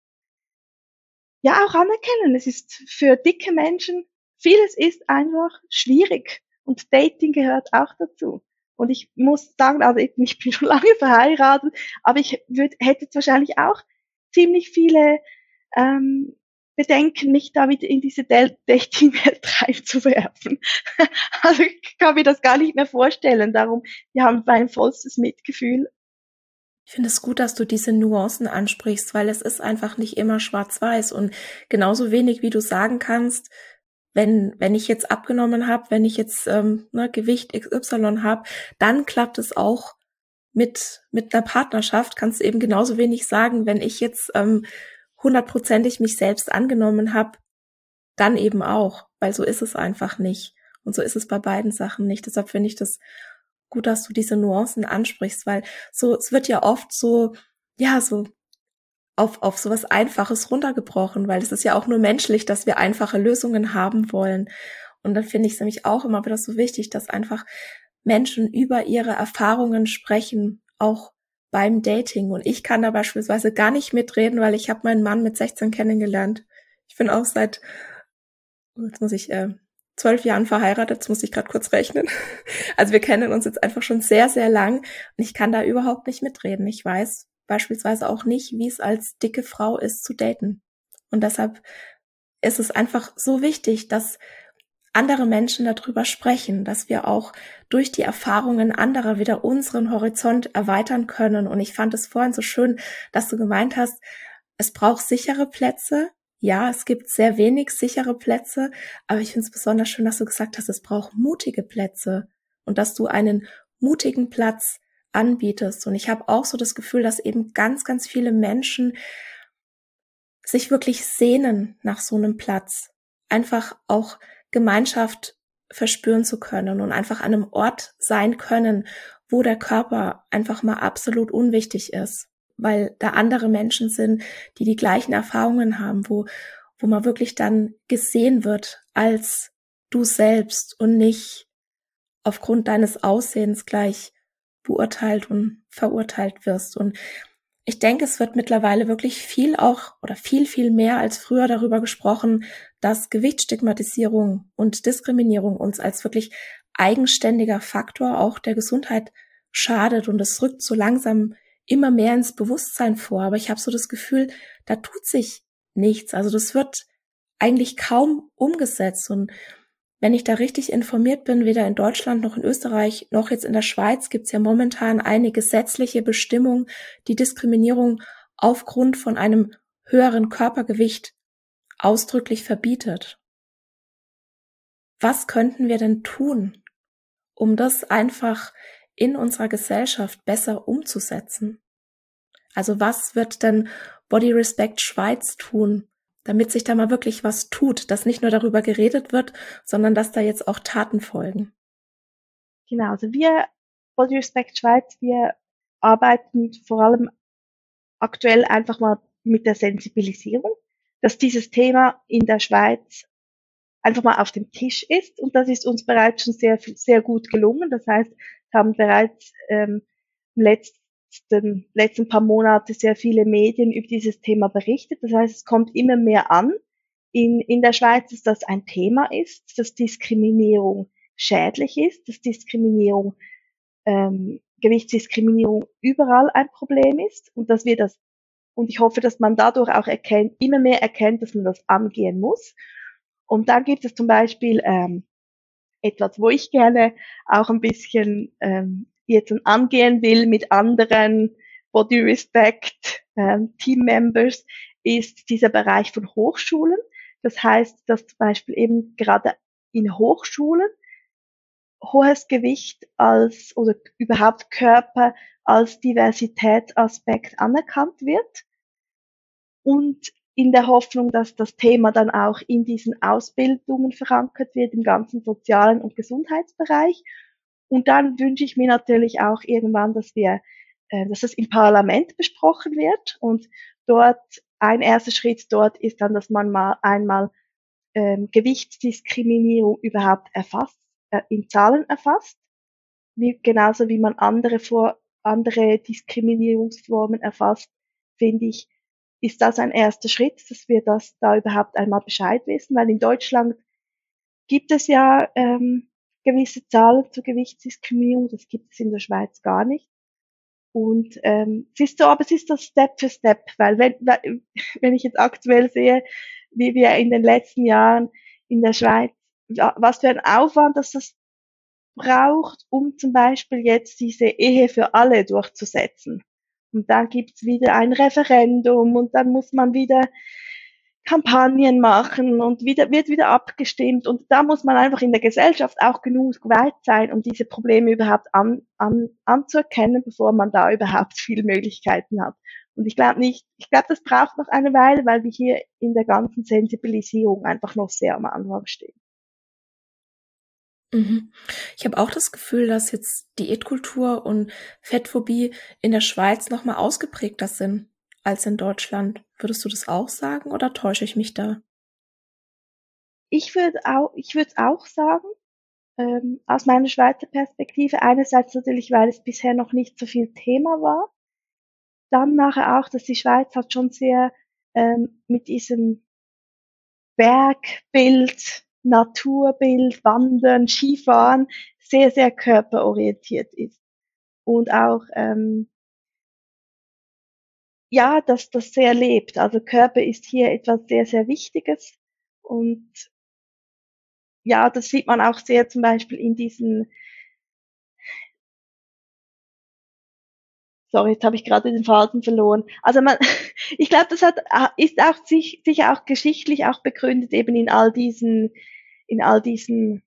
Speaker 2: ja auch anerkennen. Es ist für dicke Menschen, vieles ist einfach schwierig und Dating gehört auch dazu. Und ich muss sagen, also ich bin schon lange verheiratet, aber ich würd, hätte jetzt wahrscheinlich auch ziemlich viele ähm, Bedenken, mich da wieder in diese Dating-Welt reinzuwerfen. Also ich kann mir das gar nicht mehr vorstellen. Darum, wir haben ein vollstes Mitgefühl.
Speaker 1: Ich finde es gut, dass du diese Nuancen ansprichst, weil es ist einfach nicht immer schwarz-weiß und genauso wenig, wie du sagen kannst, wenn wenn ich jetzt abgenommen habe, wenn ich jetzt ähm, ne, Gewicht X Y habe, dann klappt es auch mit mit einer Partnerschaft. Kannst du eben genauso wenig sagen, wenn ich jetzt ähm, hundertprozentig mich selbst angenommen habe, dann eben auch, weil so ist es einfach nicht und so ist es bei beiden Sachen nicht. Deshalb finde ich das gut, dass du diese Nuancen ansprichst, weil so, es wird ja oft so, ja, so auf, auf sowas Einfaches runtergebrochen, weil es ist ja auch nur menschlich, dass wir einfache Lösungen haben wollen. Und dann finde ich es nämlich auch immer wieder so wichtig, dass einfach Menschen über ihre Erfahrungen sprechen, auch beim Dating. Und ich kann da beispielsweise gar nicht mitreden, weil ich habe meinen Mann mit sechzehn kennengelernt. Ich bin auch seit, jetzt muss ich, äh, zwölf Jahren verheiratet, jetzt muss ich gerade kurz rechnen. Also wir kennen uns jetzt einfach schon sehr, sehr lang und ich kann da überhaupt nicht mitreden. Ich weiß beispielsweise auch nicht, wie es als dicke Frau ist zu daten. Und deshalb ist es einfach so wichtig, dass andere Menschen darüber sprechen, dass wir auch durch die Erfahrungen anderer wieder unseren Horizont erweitern können. Und ich fand es vorhin so schön, dass du gemeint hast, es braucht sichere Plätze. Ja, es gibt sehr wenig sichere Plätze, aber ich finde es besonders schön, dass du gesagt hast, es braucht mutige Plätze und dass du einen mutigen Platz anbietest. Und ich habe auch so das Gefühl, dass eben ganz, ganz viele Menschen sich wirklich sehnen nach so einem Platz, einfach auch Gemeinschaft verspüren zu können und einfach an einem Ort sein können, wo der Körper einfach mal absolut unwichtig ist, weil da andere Menschen sind, die die gleichen Erfahrungen haben, wo, wo man wirklich dann gesehen wird als du selbst und nicht aufgrund deines Aussehens gleich beurteilt und verurteilt wirst. Und ich denke, es wird mittlerweile wirklich viel auch oder viel, viel mehr als früher darüber gesprochen, dass Gewichtsstigmatisierung und Diskriminierung uns als wirklich eigenständiger Faktor auch der Gesundheit schadet und es rückt so langsam immer mehr ins Bewusstsein vor. Aber ich habe so das Gefühl, da tut sich nichts. Also das wird eigentlich kaum umgesetzt. Und wenn ich da richtig informiert bin, weder in Deutschland noch in Österreich noch jetzt in der Schweiz gibt es ja momentan eine gesetzliche Bestimmung, die Diskriminierung aufgrund von einem höheren Körpergewicht ausdrücklich verbietet. Was könnten wir denn tun, um das einfach in unserer Gesellschaft besser umzusetzen? Also was wird denn Body Respect Schweiz tun, damit sich da mal wirklich was tut, dass nicht nur darüber geredet wird, sondern dass da jetzt auch Taten folgen?
Speaker 2: Genau, also wir, Body Respect Schweiz, wir arbeiten vor allem aktuell einfach mal mit der Sensibilisierung, dass dieses Thema in der Schweiz einfach mal auf dem Tisch ist. Und das ist uns bereits schon sehr, sehr gut gelungen. Das heißt, wir haben bereits ähm, im letzten, letzten paar Monate sehr viele Medien über dieses Thema berichtet. Das heißt, es kommt immer mehr an in, in der Schweiz, dass das ein Thema ist, dass Diskriminierung schädlich ist, dass Diskriminierung, ähm, Gewichtsdiskriminierung überall ein Problem ist und dass wir das, und ich hoffe, dass man dadurch auch erkennt, immer mehr erkennt, dass man das angehen muss. Und dann gibt es zum Beispiel ähm, etwas, wo ich gerne auch ein bisschen ähm, jetzt angehen will mit anderen Body Respect ähm, Team Members, ist dieser Bereich von Hochschulen. Das heißt, dass zum Beispiel eben gerade in Hochschulen hohes Gewicht als oder überhaupt Körper als Diversitätsaspekt anerkannt wird und in der Hoffnung, dass das Thema dann auch in diesen Ausbildungen verankert wird, im ganzen sozialen und Gesundheitsbereich. Und dann wünsche ich mir natürlich auch irgendwann, dass wir, äh, dass es im Parlament besprochen wird und dort ein erster Schritt dort ist dann, dass man mal einmal ähm, Gewichtsdiskriminierung überhaupt erfasst, äh, in Zahlen erfasst, wie, genauso wie man andere vor andere Diskriminierungsformen erfasst, finde ich, ist das ein erster Schritt, dass wir das da überhaupt einmal Bescheid wissen, weil in Deutschland gibt es ja ähm, gewisse Zahlen zur Gewichtsdiskriminierung, das gibt es in der Schweiz gar nicht. Und ähm, es ist so, aber es ist das Step für Step, weil wenn, wenn ich jetzt aktuell sehe, wie wir in den letzten Jahren in der Schweiz, was für ein Aufwand dass das braucht, um zum Beispiel jetzt diese Ehe für alle durchzusetzen. Und dann gibt's wieder ein Referendum und dann muss man wieder Kampagnen machen und wieder, wird wieder abgestimmt. Und da muss man einfach in der Gesellschaft auch genug weit sein, um diese Probleme überhaupt an, an, anzuerkennen, bevor man da überhaupt viele Möglichkeiten hat. Und ich glaube nicht, ich glaube, das braucht noch eine Weile, weil wir hier in der ganzen Sensibilisierung einfach noch sehr am Anfang stehen.
Speaker 1: Mhm. Ich habe auch das Gefühl, dass jetzt Diätkultur und Fettphobie in der Schweiz noch mal ausgeprägter sind als in Deutschland. Würdest du das auch sagen oder täusche ich mich da?
Speaker 2: Ich würde auch, ich würde auch sagen, ähm, aus meiner Schweizer Perspektive, einerseits natürlich, weil es bisher noch nicht so viel Thema war, dann nachher auch, dass die Schweiz hat schon sehr ähm, mit diesem Bergbild, Naturbild, Wandern, Skifahren sehr, sehr körperorientiert ist. Und auch, ähm, ja, dass das sehr lebt. Also Körper ist hier etwas sehr, sehr Wichtiges. Und ja, das sieht man auch sehr zum Beispiel in diesen, sorry, jetzt habe ich gerade den Faden verloren. Also man, ich glaube, das hat, ist auch sich, sicher auch geschichtlich auch begründet eben in all diesen, in all diesen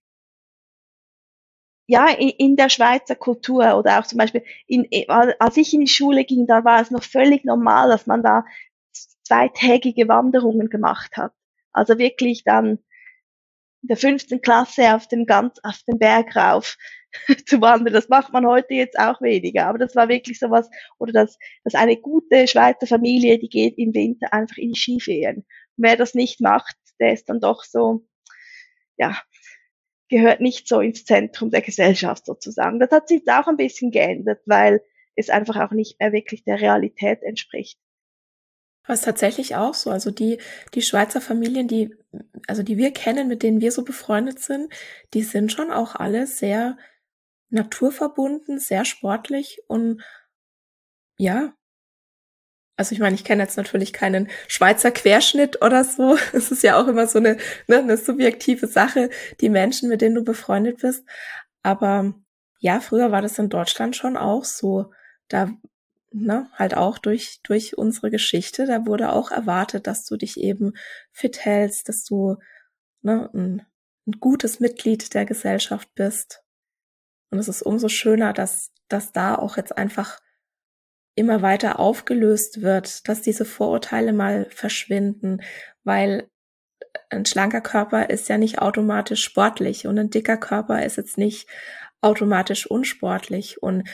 Speaker 2: ja, in der Schweizer Kultur oder auch zum Beispiel, in, als ich in die Schule ging, da war es noch völlig normal, dass man da zweitägige Wanderungen gemacht hat. Also wirklich dann in der fünften Klasse auf den ganz, auf den Berg rauf zu wandern. Das macht man heute jetzt auch weniger. Aber das war wirklich sowas, oder dass, dass eine gute Schweizer Familie, die geht im Winter einfach in die Skiferien. Und wer das nicht macht, der ist dann doch so, ja, gehört nicht so ins Zentrum der Gesellschaft sozusagen. Das hat sich jetzt auch ein bisschen geändert, weil es einfach auch nicht mehr wirklich der Realität entspricht.
Speaker 1: Aber es ist tatsächlich auch so. Also die, die Schweizer Familien, die, also die wir kennen, mit denen wir so befreundet sind, die sind schon auch alle sehr naturverbunden, sehr sportlich und ja, also ich meine, ich kenne jetzt natürlich keinen Schweizer Querschnitt oder so. Es ist ja auch immer so eine, ne, eine subjektive Sache, die Menschen, mit denen du befreundet bist. Aber ja, früher war das in Deutschland schon auch so. Da, ne, halt auch durch, durch unsere Geschichte, da wurde auch erwartet, dass du dich eben fit hältst, dass du, ne, ein, ein gutes Mitglied der Gesellschaft bist. Und es ist umso schöner, dass, dass da auch jetzt einfach immer weiter aufgelöst wird, dass diese Vorurteile mal verschwinden, weil ein schlanker Körper ist ja nicht automatisch sportlich und ein dicker Körper ist jetzt nicht automatisch unsportlich. Und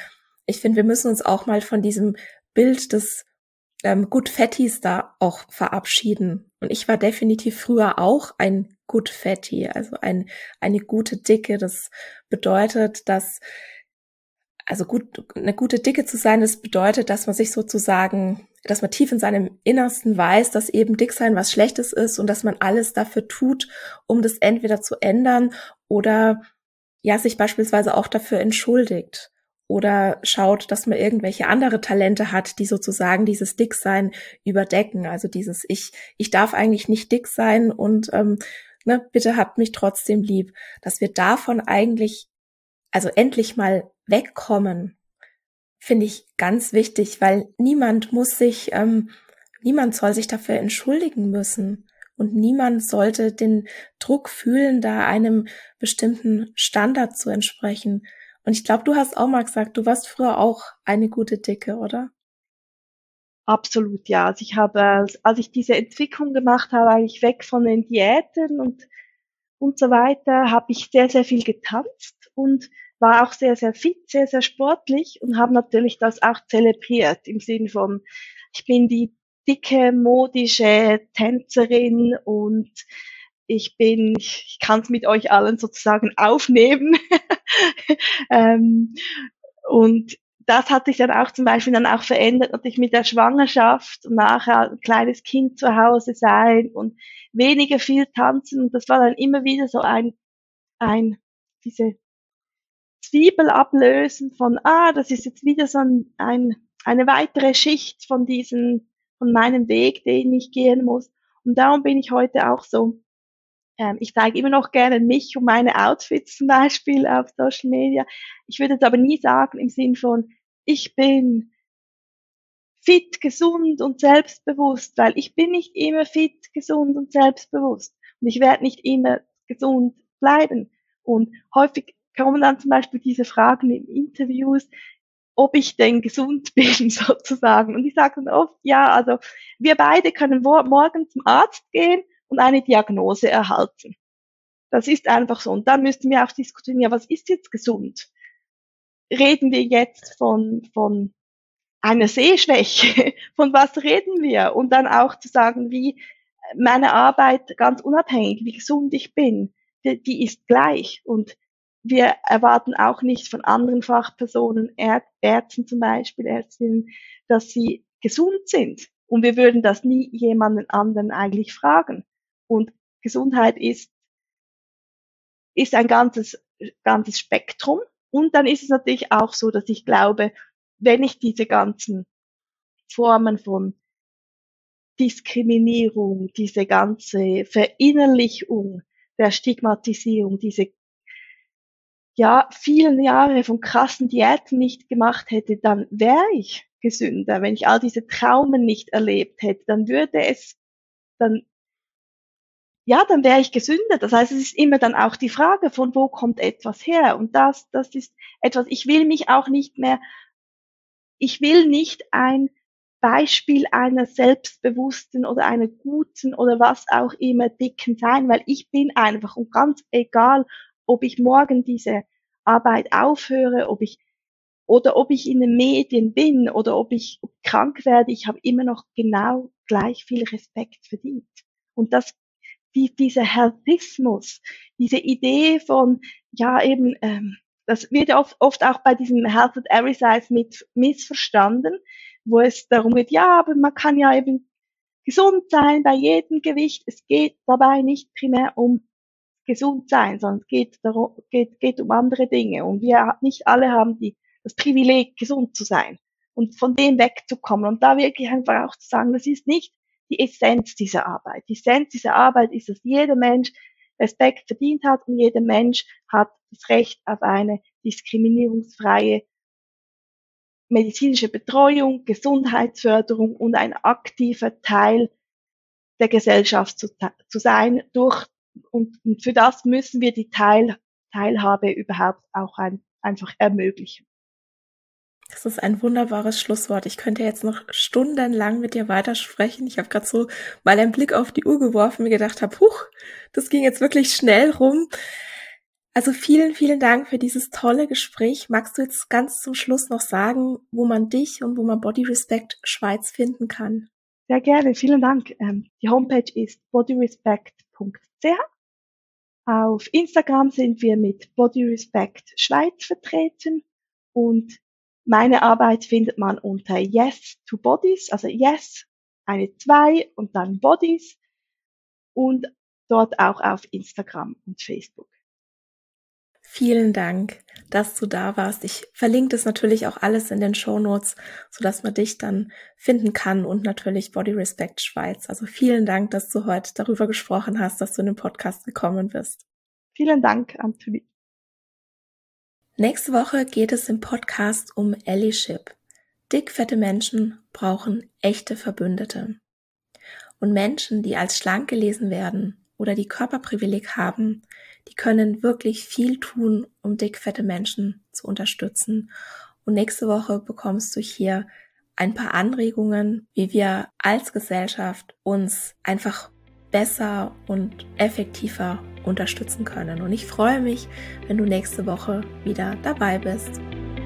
Speaker 1: ich finde, wir müssen uns auch mal von diesem Bild des ähm, Good Fatties da auch verabschieden. Und ich war definitiv früher auch ein Good Fatty, also ein, eine gute Dicke. Das bedeutet, dass, also gut, eine gute Dicke zu sein, das bedeutet, dass man sich sozusagen, dass man tief in seinem Innersten weiß, dass eben Dicksein was Schlechtes ist und dass man alles dafür tut, um das entweder zu ändern oder ja, sich beispielsweise auch dafür entschuldigt. Oder schaut, dass man irgendwelche andere Talente hat, die sozusagen dieses Dicksein überdecken. Also dieses ich ich darf eigentlich nicht dick sein und ähm, ne, bitte habt mich trotzdem lieb. Dass wir davon eigentlich, also endlich mal wegkommen, finde ich ganz wichtig, weil niemand muss sich, ähm, niemand soll sich dafür entschuldigen müssen. Und niemand sollte den Druck fühlen, da einem bestimmten Standard zu entsprechen. Und ich glaube, du hast auch mal gesagt, du warst früher auch eine gute Dicke, oder?
Speaker 2: Absolut, ja. Also ich habe, als als ich diese Entwicklung gemacht habe, eigentlich weg von den Diäten und und so weiter, habe ich sehr, sehr viel getanzt und war auch sehr, sehr fit, sehr, sehr sportlich und habe natürlich das auch zelebriert im Sinn von, ich bin die dicke, modische Tänzerin und ich bin, ich kann es mit euch allen sozusagen aufnehmen. ähm, und das hat sich dann auch zum Beispiel dann auch verändert, natürlich mit der Schwangerschaft und nachher ein kleines Kind zu Hause sein und weniger viel tanzen. Und das war dann immer wieder so ein, ein, diese Zwiebel ablösen von, ah, das ist jetzt wieder so ein, ein, eine weitere Schicht von diesen, von meinem Weg, den ich gehen muss. Und darum bin ich heute auch so, ähm, ich zeige immer noch gerne mich und meine Outfits zum Beispiel auf Social Media. Ich würde es aber nie sagen im Sinn von, ich bin fit, gesund und selbstbewusst, weil ich bin nicht immer fit, gesund und selbstbewusst. Und ich werde nicht immer gesund bleiben. Und häufig kommen dann zum Beispiel diese Fragen in Interviews, ob ich denn gesund bin, sozusagen. Und ich sage dann oft, ja, also wir beide können morgen zum Arzt gehen und eine Diagnose erhalten. Das ist einfach so. Und dann müssten wir auch diskutieren, ja, was ist jetzt gesund? Reden wir jetzt von, von einer Sehschwäche? Von was reden wir? Und dann auch zu sagen, wie meine Arbeit, ganz unabhängig, wie gesund ich bin, die, die ist gleich. Und wir erwarten auch nicht von anderen Fachpersonen, Ärzten zum Beispiel, Ärztinnen, dass sie gesund sind. Und wir würden das nie jemanden anderen eigentlich fragen. Und Gesundheit ist, ist ein ganzes, ganzes Spektrum. Und dann ist es natürlich auch so, dass ich glaube, wenn ich diese ganzen Formen von Diskriminierung, diese ganze Verinnerlichung der Stigmatisierung, diese ja vielen Jahre von krassen Diäten nicht gemacht hätte, dann wäre ich gesünder. Wenn ich all diese Traumen nicht erlebt hätte, dann würde es, dann ja, dann wäre ich gesünder. Das heißt, es ist immer dann auch die Frage, von wo kommt etwas her? Und das, das ist etwas, ich will mich auch nicht mehr, ich will nicht ein Beispiel einer selbstbewussten oder einer guten oder was auch immer dicken sein, weil ich bin einfach und ganz egal, ob ich morgen diese Arbeit aufhöre, ob ich oder ob ich in den Medien bin oder ob ich krank werde, ich habe immer noch genau gleich viel Respekt verdient. Und das die, dieser Healthismus, diese Idee von, ja eben, ähm, das wird oft, oft auch bei diesem Health at Every Size mit missverstanden, wo es darum geht, ja, aber man kann ja eben gesund sein bei jedem Gewicht. Es geht dabei nicht primär um gesund sein, sondern es geht, darum, geht, geht um andere Dinge. Und wir nicht alle haben die, das Privileg, gesund zu sein und von dem wegzukommen. Und da wirklich einfach auch zu sagen, das ist nicht die Essenz dieser Arbeit. Die Essenz dieser Arbeit ist, dass jeder Mensch Respekt verdient hat und jeder Mensch hat das Recht auf eine diskriminierungsfreie medizinische Betreuung, Gesundheitsförderung und ein aktiver Teil der Gesellschaft zu, zu sein. Durch, und, und für das müssen wir die Teil, Teilhabe überhaupt auch ein, einfach ermöglichen.
Speaker 1: Das ist ein wunderbares Schlusswort. Ich könnte jetzt noch stundenlang mit dir weitersprechen. Ich habe gerade so mal einen Blick auf die Uhr geworfen und mir gedacht habe, huch, das ging jetzt wirklich schnell rum. Also vielen, vielen Dank für dieses tolle Gespräch. Magst du jetzt ganz zum Schluss noch sagen, wo man dich und wo man Body Respect Schweiz finden kann?
Speaker 2: Sehr gerne, vielen Dank. Ähm, die Homepage ist bodyrespect punkt c h. Auf Instagram sind wir mit Bodyrespect Schweiz vertreten und meine Arbeit findet man unter Yes to Bodies, also Yes, eine zwei und dann Bodies und dort auch auf Instagram und Facebook.
Speaker 1: Vielen Dank, dass du da warst. Ich verlinke das natürlich auch alles in den Shownotes, sodass man dich dann finden kann und natürlich Body Respect Schweiz. Also vielen Dank, dass du heute darüber gesprochen hast, dass du in den Podcast gekommen bist.
Speaker 2: Vielen Dank, Anthony.
Speaker 1: Nächste Woche geht es im Podcast um Allyship. Dickfette Menschen brauchen echte Verbündete. Und Menschen, die als schlank gelesen werden oder die Körperprivileg haben, die können wirklich viel tun, um dickfette Menschen zu unterstützen. Und nächste Woche bekommst du hier ein paar Anregungen, wie wir als Gesellschaft uns einfach besser und effektiver unterstützen können. Und ich freue mich, wenn du nächste Woche wieder dabei bist.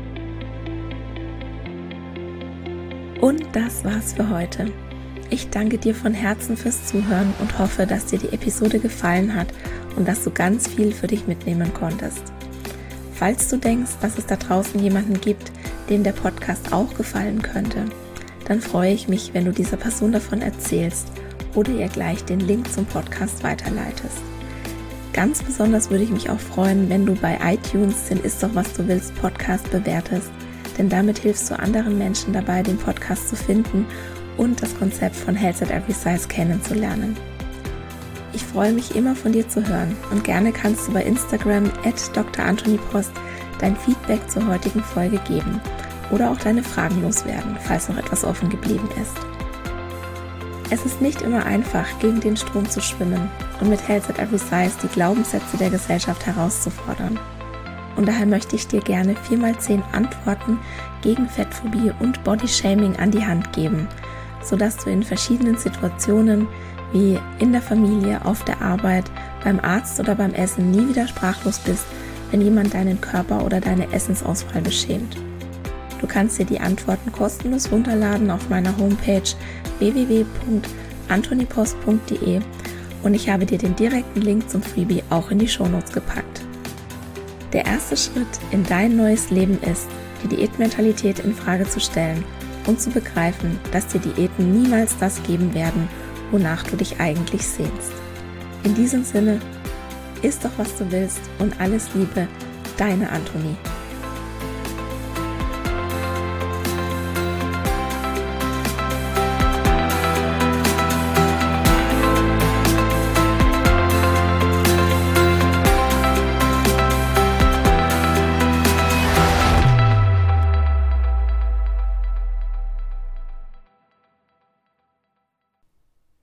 Speaker 1: Und das war's für heute. Ich danke dir von Herzen fürs Zuhören und hoffe, dass dir die Episode gefallen hat und dass du ganz viel für dich mitnehmen konntest. Falls du denkst, dass es da draußen jemanden gibt, dem der Podcast auch gefallen könnte, dann freue ich mich, wenn du dieser Person davon erzählst oder ihr gleich den Link zum Podcast weiterleitest. Ganz besonders würde ich mich auch freuen, wenn du bei iTunes den Ist doch was du willst Podcast bewertest, denn damit hilfst du anderen Menschen dabei, den Podcast zu finden und das Konzept von Health at Every Size kennenzulernen. Ich freue mich immer von dir zu hören und gerne kannst du bei Instagram at Doktor Anthony Post dein Feedback zur heutigen Folge geben oder auch deine Fragen loswerden, falls noch etwas offen geblieben ist. Es ist nicht immer einfach, gegen den Strom zu schwimmen und mit Health at Every Size die Glaubenssätze der Gesellschaft herauszufordern. Und daher möchte ich dir gerne vier mal zehn Antworten gegen Fettphobie und Bodyshaming an die Hand geben, sodass du in verschiedenen Situationen wie in der Familie, auf der Arbeit, beim Arzt oder beim Essen nie wieder sprachlos bist, wenn jemand deinen Körper oder deine Essensauswahl beschämt. Du kannst dir die Antworten kostenlos runterladen auf meiner Homepage w w w punkt anthonypost punkt d e und ich habe dir den direkten Link zum Freebie auch in die Shownotes gepackt. Der erste Schritt in dein neues Leben ist, die Diätmentalität in Frage zu stellen und zu begreifen, dass dir Diäten niemals das geben werden, wonach du dich eigentlich sehnst. In diesem Sinne, iss doch was du willst und alles Liebe, deine Anthony.